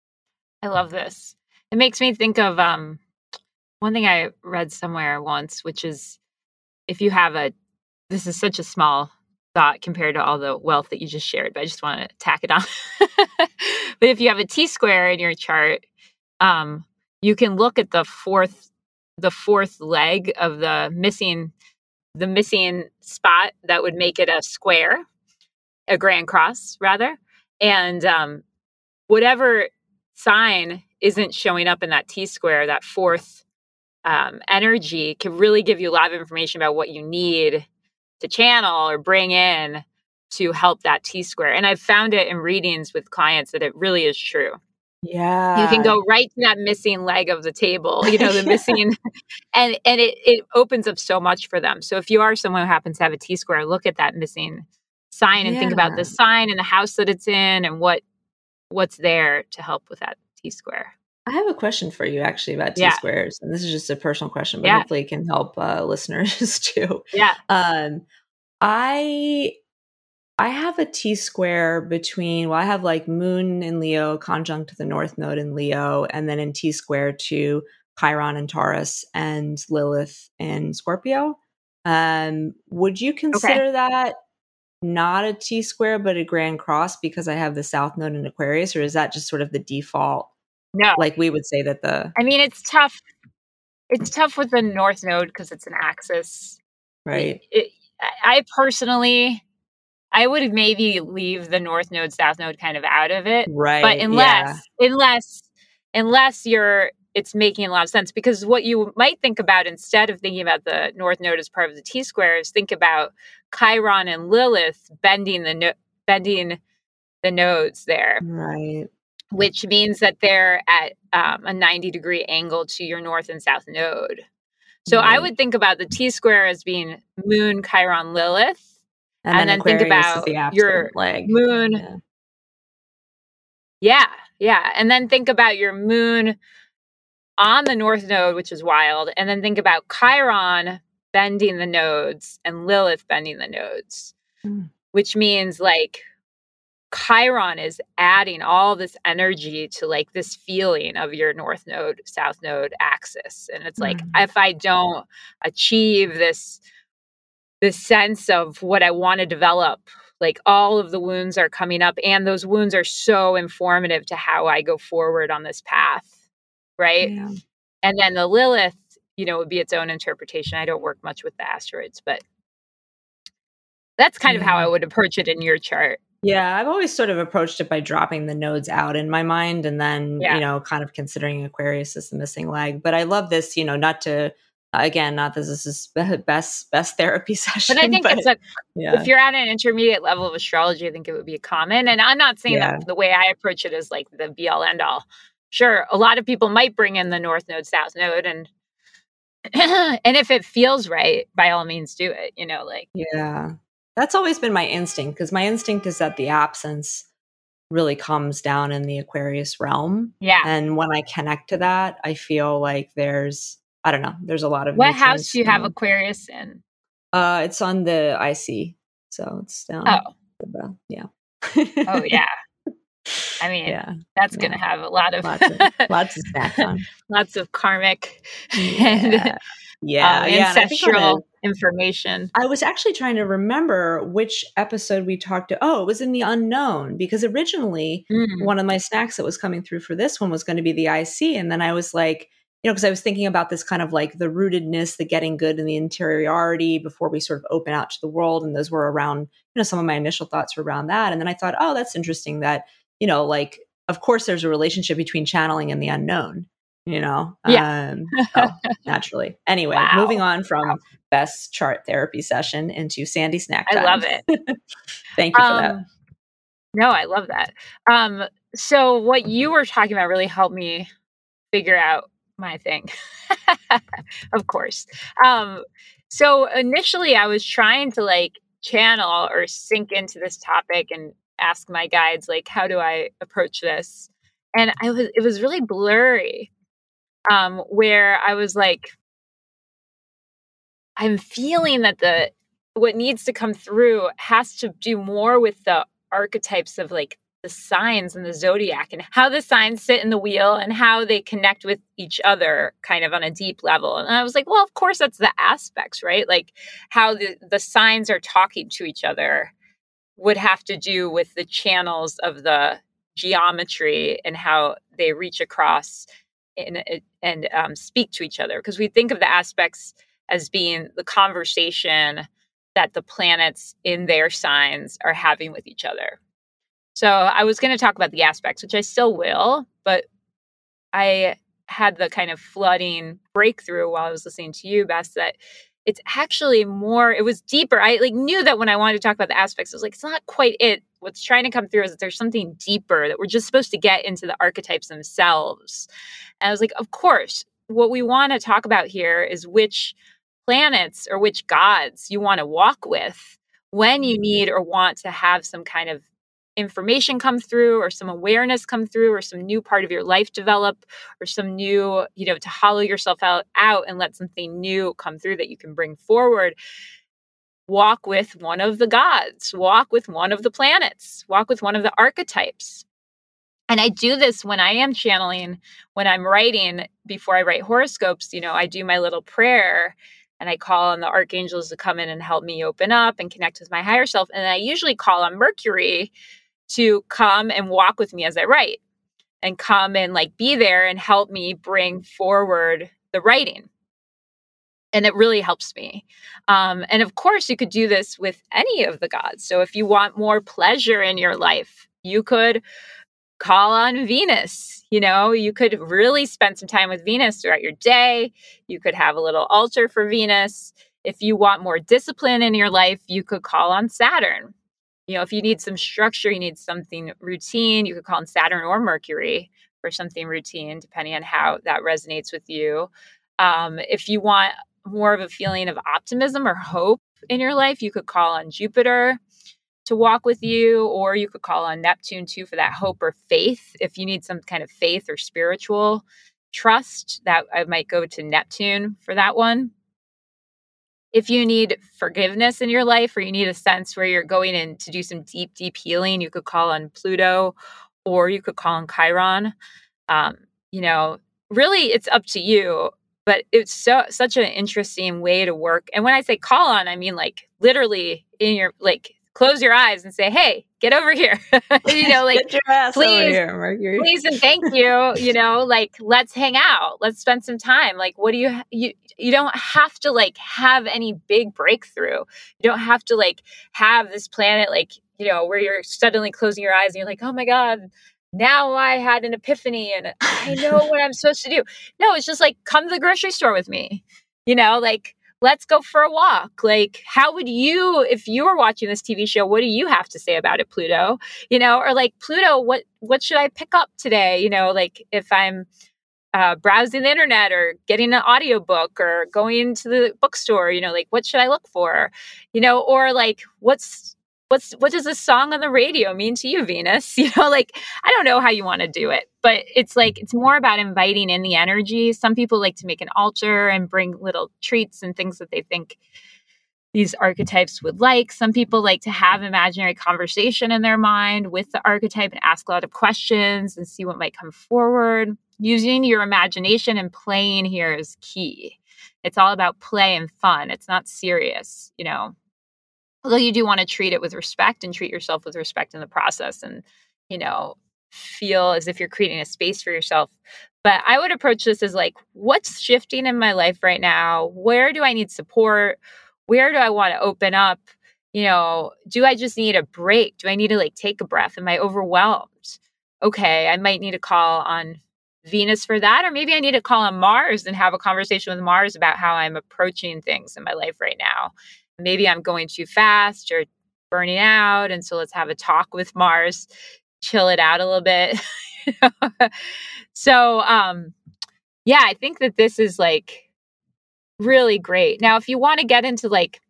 I love this. It makes me think of one thing I read somewhere once, which is if you have this is such a small thought compared to all the wealth that you just shared, but I just want to tack it on. But if you have a T-square in your chart, you can look at the fourth leg of the missing spot that would make it a square, a grand cross rather. And whatever sign isn't showing up in that T-square, that fourth energy can really give you a lot of information about what you need to channel or bring in to help that T-square. And I've found it in readings with clients that it really is true. Yeah. You can go right to that missing leg of the table, the missing, and it opens up so much for them. So if you are someone who happens to have a T-square, look at that missing sign and think about the sign and the house that it's in and what's there to help with that T-square. I have a question for you actually about T-squares. And this is just a personal question, but hopefully it can help listeners too. Yeah. I have a T-square between, I have like Moon in Leo conjunct to the North Node in Leo, and then in T-square to Chiron in Taurus and Lilith in Scorpio. Would you consider that not a T-square, but a grand cross because I have the South Node in Aquarius, or is that just sort of the default? No. Like we would say that I mean, it's tough. It's tough with the North Node because it's an axis. Right. I personally, I would maybe leave the North Node, South Node kind of out of it. Right. But unless it's making a lot of sense, because what you might think about instead of thinking about the North Node as part of the T-square is think about Chiron and Lilith bending the nodes there. Right. Which means that they're at a 90-degree angle to your North and South node. So I would think about the T-square as being Moon, Chiron, Lilith, and then think about your leg. Moon. Yeah. And then think about your Moon on the North node, which is wild, and then think about Chiron bending the nodes and Lilith bending the nodes, which means like Chiron is adding all this energy to like this feeling of your North Node, South Node axis. And it's like, if I don't achieve this sense of what I want to develop, like all of the wounds are coming up, and those wounds are so informative to how I go forward on this path. Right. Yeah. And then the Lilith, would be its own interpretation. I don't work much with the asteroids, but that's kind of how I would approach it in your chart. Yeah, I've always sort of approached it by dropping the nodes out in my mind and then, kind of considering Aquarius as the missing leg. But I love this, not to Again, not that this is best therapy session. But I think it's yeah. if you're at an intermediate level of astrology, I think it would be common. And I'm not saying that the way I approach it is like the be all end all. Sure, a lot of people might bring in the North Node, South Node, and and if it feels right, by all means do it, Yeah. That's always been my instinct, because my instinct is that the absence really comes down in the Aquarius realm. Yeah. And when I connect to that, I feel like there's a lot of What house do you have Aquarius in? It's on the IC. So it's down. Yeah. Oh, yeah. I mean, that's going to have a lot of lots of snack on. Lots of karmic and ancestral information. I was actually trying to remember which episode we talked to. Oh, it was in the unknown, because originally one of my snacks that was coming through for this one was going to be the IC. And then I was like, because I was thinking about this kind of like the rootedness, the getting good, and the interiority before we sort of open out to the world. And those were around, some of my initial thoughts were around that. And then I thought, oh, that's interesting that, like, of course, there's a relationship between channeling and the unknown, naturally. Anyway, moving on from best chart therapy session into Sandy snack time. I love it. Thank you for that. No, I love that. So what you were talking about really helped me figure out my thing, of course. So initially I was trying to like channel or sink into this topic and ask my guides, like, how do I approach this? And it was really blurry, where I was like, I'm feeling that what needs to come through has to do more with the archetypes of like the signs in the zodiac and how the signs sit in the wheel and how they connect with each other kind of on a deep level. And I was like, well, of course, that's the aspects, right? Like how the signs are talking to each other would have to do with the channels of the geometry and how they reach across and speak to each other. Because we think of the aspects as being the conversation that the planets in their signs are having with each other. So I was going to talk about the aspects, which I still will, but I had the kind of flooding breakthrough while I was listening to you, Bess, that it's actually more, it was deeper. I knew that when I wanted to talk about the aspects, I was like, it's not quite it. What's trying to come through is that there's something deeper, that we're just supposed to get into the archetypes themselves. And I was like, of course, what we want to talk about here is which planets or which gods you want to walk with when you need or want to have some kind of information come through or some awareness come through or some new part of your life develop or some new, to hollow yourself out and let something new come through that you can bring forward. Walk with one of the gods, walk with one of the planets, walk with one of the archetypes. And I do this when I am channeling, when I'm writing, before I write horoscopes, I do my little prayer and I call on the archangels to come in and help me open up and connect with my higher self. And I usually call on Mercury to come and walk with me as I write and come and like be there and help me bring forward the writing. And it really helps me. And of course, you could do this with any of the gods. So if you want more pleasure in your life, you could call on Venus. You could really spend some time with Venus throughout your day. You could have a little altar for Venus. If you want more discipline in your life, you could call on Saturn. If you need some structure, you need something routine, you could call on Saturn or Mercury for something routine, depending on how that resonates with you. If you want more of a feeling of optimism or hope in your life, you could call on Jupiter to walk with you, or you could call on Neptune too for that hope or faith. If you need some kind of faith or spiritual trust, that I might go to Neptune for that one. If you need forgiveness in your life, or you need a sense where you're going in to do some deep, deep healing, you could call on Pluto, or you could call on Chiron. Really, it's up to you. But it's such an interesting way to work. And when I say call on, I mean like literally in your close your eyes and say, "Hey, get over here." Get your ass over here, Mercury. Please and thank you. Let's hang out. Let's spend some time. What do you don't have to have any big breakthrough. You don't have to have this planet where you're suddenly closing your eyes and you're like, "Oh my God, now I had an epiphany and I know what I'm supposed to do." No, it's just come to the grocery store with me. like, let's go for a walk. Like, how would you, if you were watching this TV show, what do you have to say about it, Pluto? Or like, Pluto, what should I pick up today? Like if I'm browsing the internet or getting an audiobook or going to the bookstore, like, what should I look for? Or like, what does a song on the radio mean to you, Venus? Like, I don't know how you want to do it, but it's like, it's more about inviting in the energy. Some people like to make an altar and bring little treats and things that they think these archetypes would like. Some people like to have imaginary conversation in their mind with the archetype and ask a lot of questions and see what might come forward. Using your imagination and playing here is key. It's all about play and fun. It's not serious, although you do want to treat it with respect and treat yourself with respect in the process and, feel as if you're creating a space for yourself. But I would approach this as like, what's shifting in my life right now? Where do I need support? Where do I want to open up? Do I just need a break? Do I need to like take a breath? Am I overwhelmed? Okay, I might need to call on Venus for that. Or maybe I need to call on Mars and have a conversation with Mars about how I'm approaching things in my life right now. Maybe I'm going too fast or burning out. And so let's have a talk with Mars, chill it out a little bit. So, yeah, I think that this is like really great. Now, if you want to get into like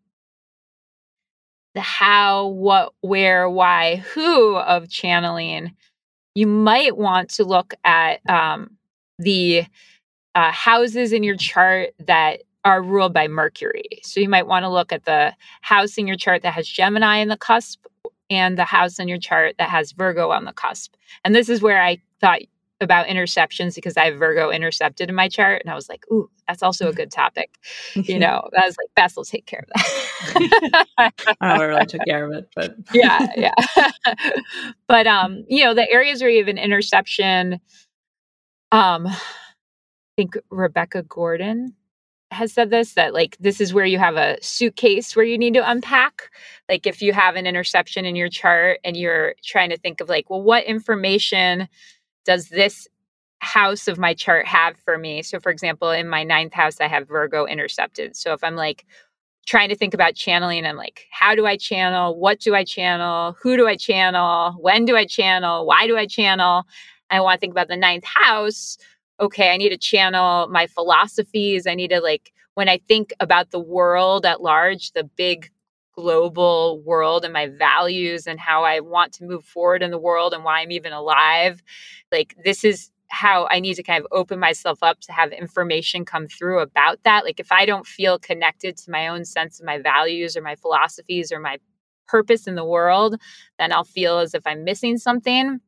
the how, what, where, why, who of channeling, you might want to look at the houses in your chart that are ruled by Mercury. So you might want to look at the house in your chart that has Gemini in the cusp and the house in your chart that has Virgo on the cusp. And this is where I thought about interceptions because I have Virgo intercepted in my chart. And I was like, ooh, that's also a good topic. I was like, Bess will take care of that. I don't know if I really took care of it, but yeah. But, the areas where you have an interception, I think Rebecca Gordon has said this, that like, this is where you have a suitcase where you need to unpack. Like if you have an interception in your chart and you're trying to think of like, well, what information does this house of my chart have for me? So for example, in my 9th house, I have Virgo intercepted. So if I'm like trying to think about channeling, I'm like, how do I channel? What do I channel? Who do I channel? When do I channel? Why do I channel? I want to think about the 9th house. Okay, I need to channel my philosophies. I need to like, when I think about the world at large, the big global world and my values and how I want to move forward in the world and why I'm even alive, like this is how I need to kind of open myself up to have information come through about that. Like if I don't feel connected to my own sense of my values or my philosophies or my purpose in the world, then I'll feel as if I'm missing something.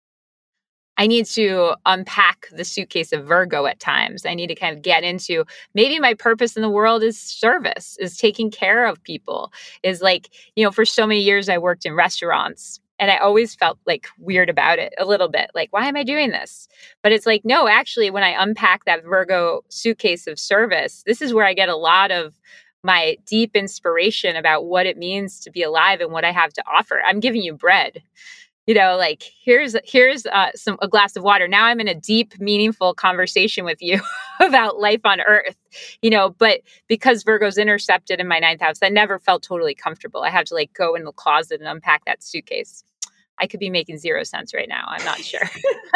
I need to unpack the suitcase of Virgo at times. I need to kind of get into maybe my purpose in the world is service, is taking care of people, is like, for so many years I worked in restaurants and I always felt like weird about it a little bit. Like, why am I doing this? But it's like, no, actually, when I unpack that Virgo suitcase of service, this is where I get a lot of my deep inspiration about what it means to be alive and what I have to offer. I'm giving you bread. Like here's a glass of water. Now I'm in a deep, meaningful conversation with you about life on Earth, but because Virgo's intercepted in my 9th house, I never felt totally comfortable. I had to like go in the closet and unpack that suitcase. I could be making zero sense right now. I'm not sure.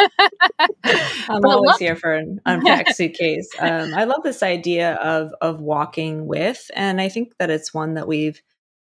I'm always here for an unpacked suitcase. I love this idea of walking with, and I think that it's one that we've,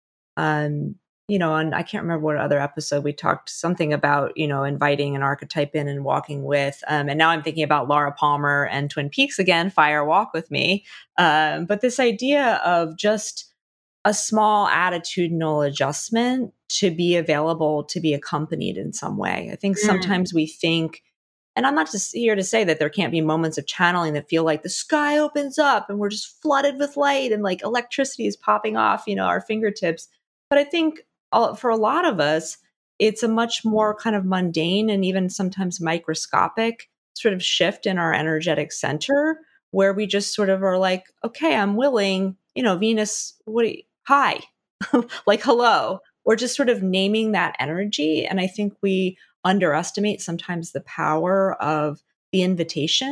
and I can't remember what other episode we talked something about, inviting an archetype in and walking with. And now I'm thinking about Laura Palmer and Twin Peaks again, Fire Walk with Me. But this idea of just a small attitudinal adjustment to be available, to be accompanied in some way. I think sometimes we think, and I'm not just here to say that there can't be moments of channeling that feel like the sky opens up and we're just flooded with light and like electricity is popping off, our fingertips. But I think for a lot of us, it's a much more kind of mundane and even sometimes microscopic sort of shift in our energetic center where we just sort of are like, okay, I'm willing, Venus, hi, like, hello. We're just sort of naming that energy. And I think we underestimate sometimes the power of the invitation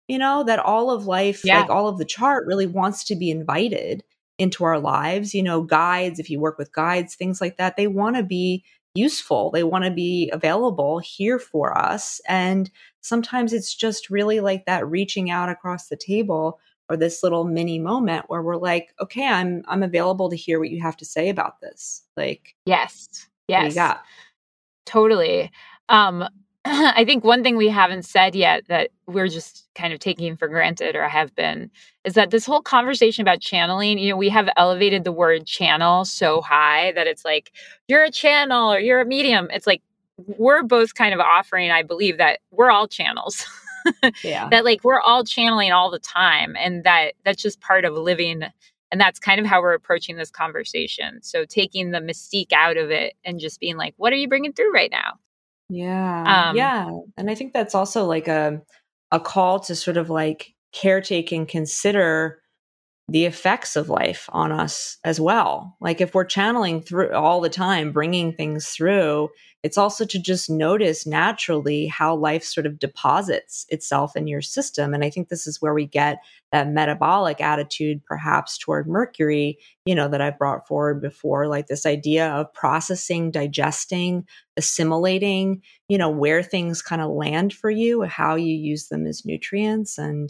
that all of life, Yeah. like all of the chart really wants to be invited into our lives. Guides, if you work with guides, things like that, they want to be useful. They want to be available here for us. And sometimes it's just really like that reaching out across the table or this little mini moment where we're like, okay, I'm available to hear what you have to say about this. Like, Yes. what do you Yes. got? Totally. Um, I think one thing we haven't said yet that we're just kind of taking for granted or have been is that this whole conversation about channeling, we have elevated the word channel so high that it's like, you're a channel or you're a medium. It's like, we're both kind of offering, I believe, that we're all channels. Yeah. That like we're all channeling all the time, and that's just part of living, and that's kind of how we're approaching this conversation. So taking the mystique out of it and just being like, what are you bringing through right now? Yeah. Yeah. And I think that's also like a call to sort of like caretake and consider the effects of life on us as well. Like if we're channeling through all the time, bringing things through, it's also to just notice naturally how life sort of deposits itself in your system. And I think this is where we get that metabolic attitude, perhaps toward Mercury, that I've brought forward before, like this idea of processing, digesting, assimilating, where things kind of land for you, how you use them as nutrients. And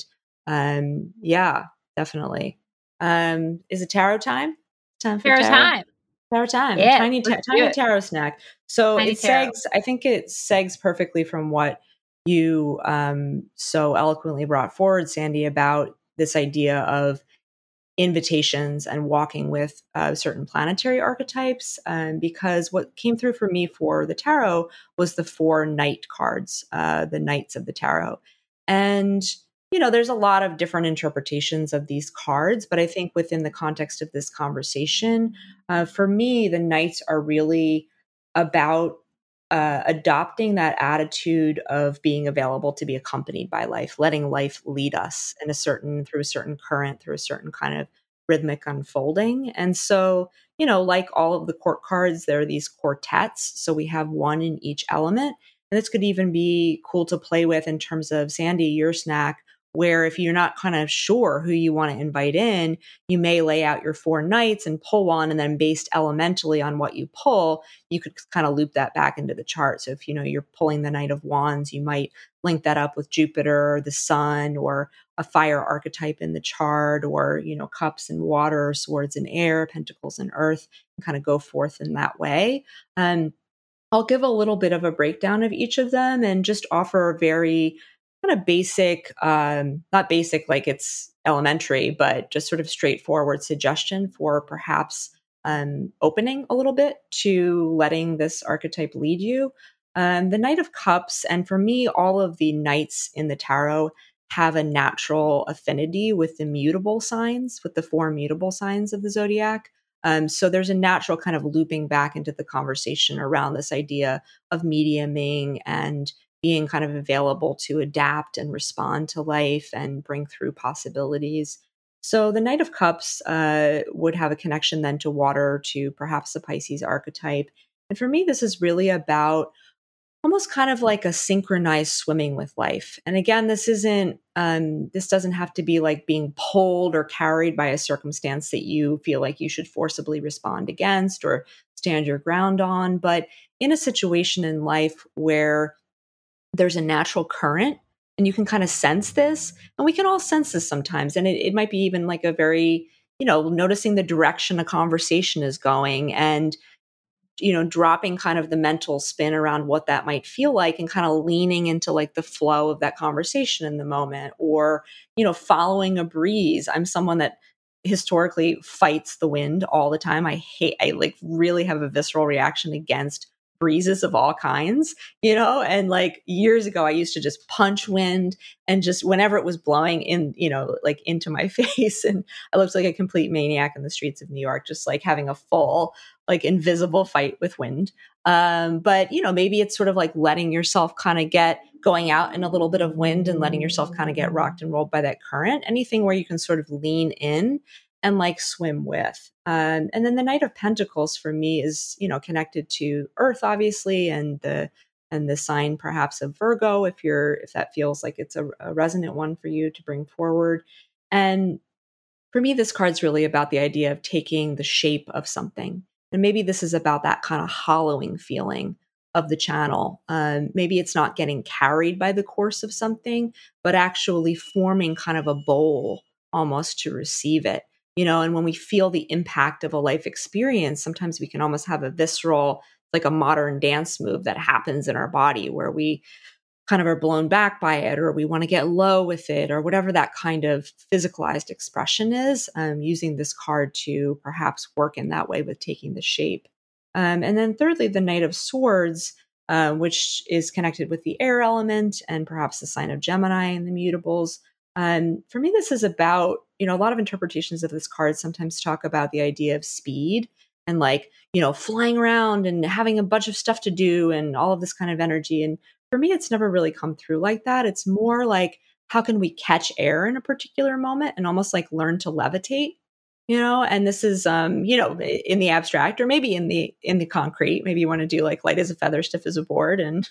yeah, definitely. Is it tarot time? Time for Fair tarot? time. Tarot time. Yeah, Tiny, let's do tiny it. tarot snack. So Tiny it tarot. segs, I think it segs perfectly from what you so eloquently brought forward, Sandy, about this idea of invitations and walking with certain planetary archetypes. Because what came through for me for the tarot was the 4 knight cards, the knights of the tarot. And, there's a lot of different interpretations of these cards, but I think within the context of this conversation, for me, the knights are really about adopting that attitude of being available to be accompanied by life, letting life lead us through a certain current, through a certain kind of rhythmic unfolding. And so, like all of the court cards, there are these quartets. So we have one in each element. And this could even be cool to play with in terms of Sandy, your snack, where if you're not kind of sure who you want to invite in, you may lay out your 4 knights and pull one, and then based elementally on what you pull, you could kind of loop that back into the chart. So if you're pulling the Knight of Wands, you might link that up with Jupiter, or the Sun, or a fire archetype in the chart, or cups and water, swords and air, pentacles and earth, and kind of go forth in that way. I'll give a little bit of a breakdown of each of them and just offer a very kind of basic, not basic like it's elementary, but just sort of straightforward suggestion for perhaps opening a little bit to letting this archetype lead you. The Knight of Cups, and for me, all of the knights in the tarot have a natural affinity with the mutable signs, with the 4 mutable signs of the zodiac. So there's a natural kind of looping back into the conversation around this idea of mediuming and being kind of available to adapt and respond to life and bring through possibilities. So the Knight of Cups would have a connection then to water, to perhaps the Pisces archetype. And for me, this is really about almost kind of like a synchronized swimming with life. And again, this doesn't have to be like being pulled or carried by a circumstance that you feel like you should forcibly respond against or stand your ground on, but in a situation in life where there's a natural current and you can kind of sense this, and we can all sense this sometimes. And it might be even like a very, noticing the direction a conversation is going, and dropping kind of the mental spin around what that might feel like and kind of leaning into like the flow of that conversation in the moment, or, following a breeze. I'm someone that historically fights the wind all the time. I like really have a visceral reaction against breezes of all kinds, and like years ago, I used to just punch wind, and just whenever it was blowing in, like into my face, and I looked like a complete maniac in the streets of New York, just like having a full like invisible fight with wind. But maybe it's sort of like letting yourself kind of get going out in a little bit of wind and letting yourself kind of get rocked and rolled by that current. Anything where you can sort of lean in and like swim with. And then the Knight of Pentacles for me is, connected to Earth, obviously, and and the sign perhaps of Virgo, if that feels like it's a resonant one for you to bring forward. And for me, this card's really about the idea of taking the shape of something. And maybe this is about that kind of hollowing feeling of the channel. Maybe it's not getting carried by the course of something, but actually forming kind of a bowl almost to receive it. And when we feel the impact of a life experience, sometimes we can almost have a visceral, like a modern dance move that happens in our body where we kind of are blown back by it, or we want to get low with it, or whatever that kind of physicalized expression is, using this card to perhaps work in that way with taking the shape. And then thirdly, the Knight of Swords, which is connected with the air element and perhaps the sign of Gemini and the mutables. For me, this is about, a lot of interpretations of this card sometimes talk about the idea of speed and flying around and having a bunch of stuff to do and all of this kind of energy. And for me, it's never really come through like that. It's more like, how can we catch air in a particular moment and almost like learn to levitate, and this is, in the abstract or maybe in the concrete. Maybe you want to do like light as a feather, stiff as a board and,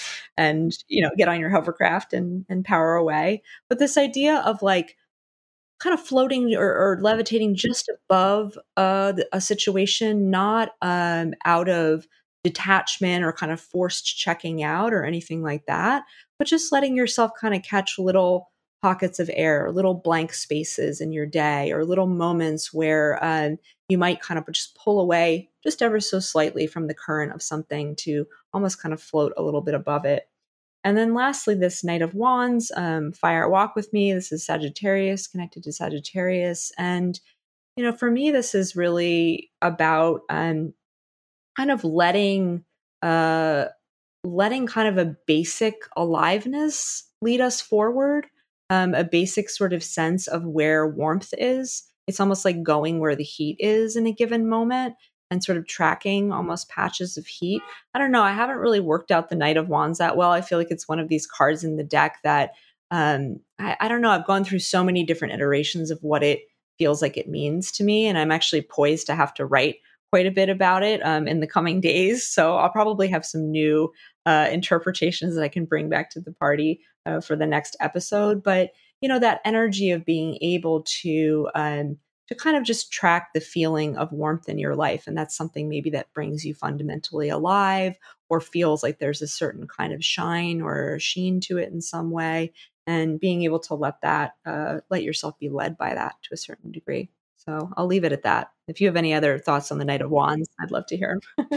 get on your hovercraft and power away. But this idea of like kind of floating or levitating just above a situation, not out of detachment or kind of forced checking out or anything like that, but just letting yourself kind of catch little pockets of air, little blank spaces in your day, or little moments where you might kind of just pull away just ever so slightly from the current of something to almost kind of float a little bit above it. And then lastly, this Knight of Wands, Fire Walk With Me. This is Sagittarius, connected to Sagittarius. And, for me, this is really about kind of letting kind of a basic aliveness lead us forward, a basic sort of sense of where warmth is. It's almost like going where the heat is in a given moment and sort of tracking almost patches of heat. I don't know. I haven't really worked out the Knight of Wands that well. I feel like it's one of these cards in the deck that I don't know. I've gone through so many different iterations of what it feels like it means to me. And I'm actually poised to have to write quite a bit about it in the coming days. So I'll probably have some new interpretations that I can bring back to the party for the next episode. But, that energy of being able to kind of just track the feeling of warmth in your life. And that's something maybe that brings you fundamentally alive or feels like there's a certain kind of shine or sheen to it in some way. And being able to let yourself be led by that to a certain degree. So I'll leave it at that. If you have any other thoughts on the Knight of Wands, I'd love to hear them.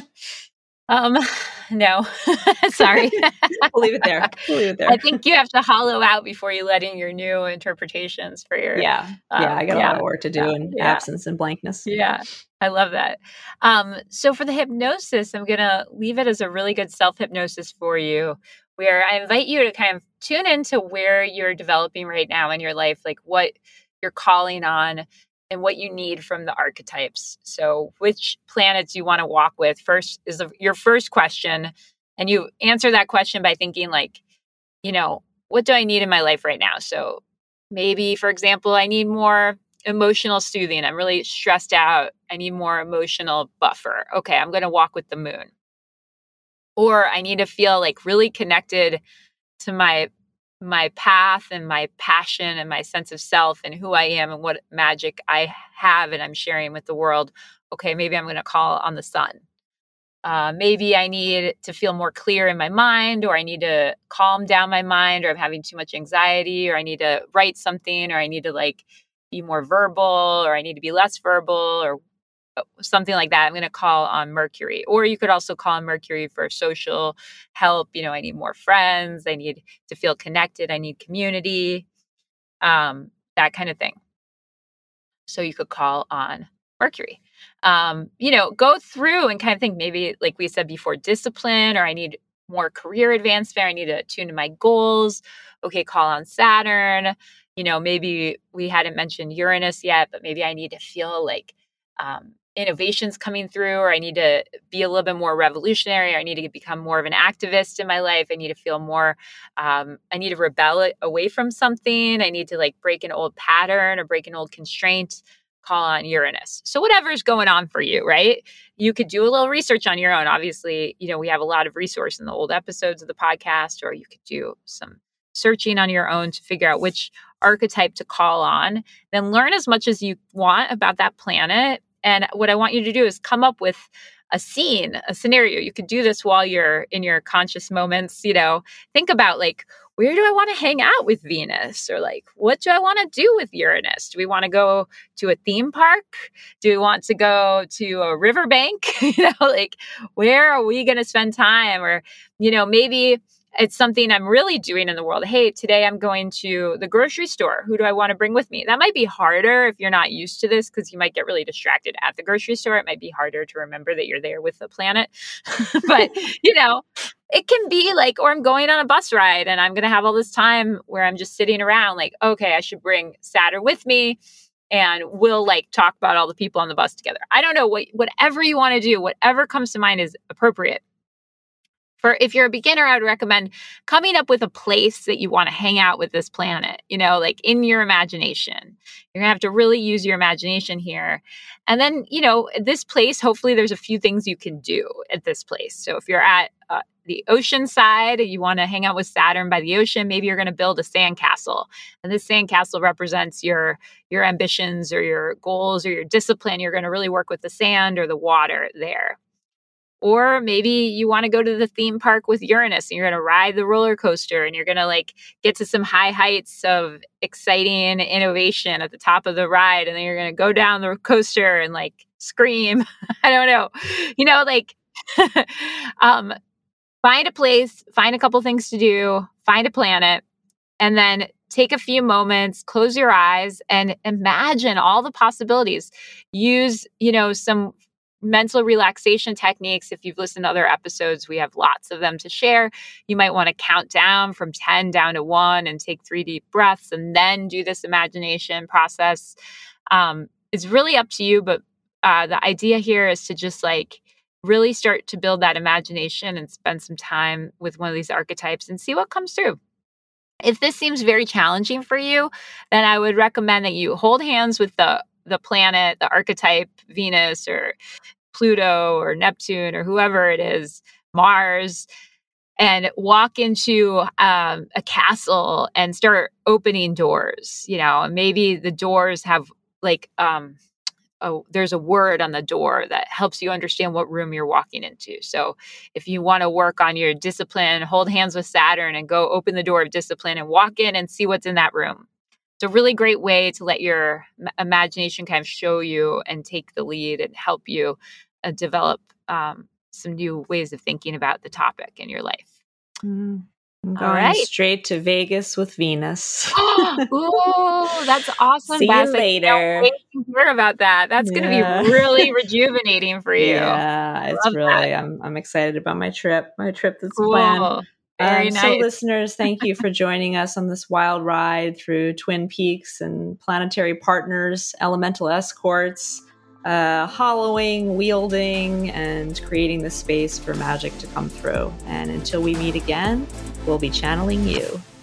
No, sorry. We'll leave it there. I think you have to hollow out before you let in your new interpretations for your. Yeah. I got a lot of work to do in absence and blankness. Yeah. I love that. So for the hypnosis, I'm going to leave it as a really good self-hypnosis for you, where I invite you to kind of tune into where you're developing right now in your life, like what you're calling on and what you need from the archetypes. So which planets you want to walk with first is your first question. And you answer that question by thinking like, what do I need in my life right now? So maybe, for example, I need more emotional soothing. I'm really stressed out. I need more emotional buffer. Okay, I'm going to walk with the moon. Or I need to feel like really connected to my path and my passion and my sense of self and who I am and what magic I have and I'm sharing with the world. Okay, maybe I'm going to call on the sun. Maybe I need to feel more clear in my mind, or I need to calm down my mind, or I'm having too much anxiety, or I need to write something, or I need to be more verbal, or I need to be less verbal, or something like that. I'm going to call on Mercury. Or you could also call on Mercury for social help. I need more friends. I need to feel connected. I need community, that kind of thing. So you could call on Mercury. Go through and kind of think maybe, like we said before, discipline, or I need more career advancement. I need to tune to my goals. Okay, call on Saturn. Maybe we hadn't mentioned Uranus yet, but maybe I need to feel like innovations coming through, or I need to be a little bit more revolutionary, or I need to become more of an activist in my life. I need to feel more, I need to rebel away from something. I need to break an old pattern or break an old constraint. call on Uranus. So whatever's going on for you, right? You could do a little research on your own. Obviously, we have a lot of resource in the old episodes of the podcast, or you could do some searching on your own to figure out which archetype to call on. Then learn as much as you want about that planet. And what I want you to do is come up with a scene, a scenario. You could do this while you're in your conscious moments. Think about where do I want to hang out with Venus? Or what do I want to do with Uranus? Do we want to go to a theme park? Do we want to go to a riverbank? Where are we going to spend time? Or, maybe it's something I'm really doing in the world. Hey, today I'm going to the grocery store. Who do I want to bring with me? That might be harder if you're not used to this, because you might get really distracted at the grocery store. It might be harder to remember that you're there with the planet. But, it can be or I'm going on a bus ride and I'm going to have all this time where I'm just sitting around okay, I should bring Saturn with me and we'll talk about all the people on the bus together. I don't know, whatever you want to do, whatever comes to mind is appropriate. If you're a beginner, I would recommend coming up with a place that you want to hang out with this planet, in your imagination. You're going to have to really use your imagination here. And then, this place, hopefully there's a few things you can do at this place. So if you're at the ocean side, you want to hang out with Saturn by the ocean, maybe you're going to build a sandcastle. And this sandcastle represents your ambitions or your goals or your discipline. You're going to really work with the sand or the water there. Or maybe you want to go to the theme park with Uranus and you're going to ride the roller coaster and you're going to get to some high heights of exciting innovation at the top of the ride. And then you're going to go down the coaster and scream. I don't know, find a place, find a couple things to do, find a planet, and then take a few moments, close your eyes and imagine all the possibilities. Use, some mental relaxation techniques. If you've listened to other episodes, we have lots of them to share. You might want to count down from 10 down to 1 and take 3 deep breaths and then do this imagination process. It's really up to you, but the idea here is to just really start to build that imagination and spend some time with one of these archetypes and see what comes through. If this seems very challenging for you, then I would recommend that you hold hands with the planet, the archetype, Venus or Pluto or Neptune or whoever it is, Mars, and walk into a castle and start opening doors. Maybe the doors have there's a word on the door that helps you understand what room you're walking into. So if you want to work on your discipline, hold hands with Saturn and go open the door of discipline and walk in and see what's in that room. It's a really great way to let your imagination kind of show you and take the lead and help you develop some new ways of thinking about the topic in your life. I'm going straight to Vegas with Venus. Ooh, that's awesome. See you later. I can't wait to hear about that. That's going to be really rejuvenating for you. Yeah, it's really, I'm excited about my trip that's planned. Very nice. So listeners, thank you for joining us on this wild ride through Twin Peaks and planetary partners, elemental escorts, hollowing, wielding, and creating the space for magic to come through. And until we meet again, we'll be channeling you.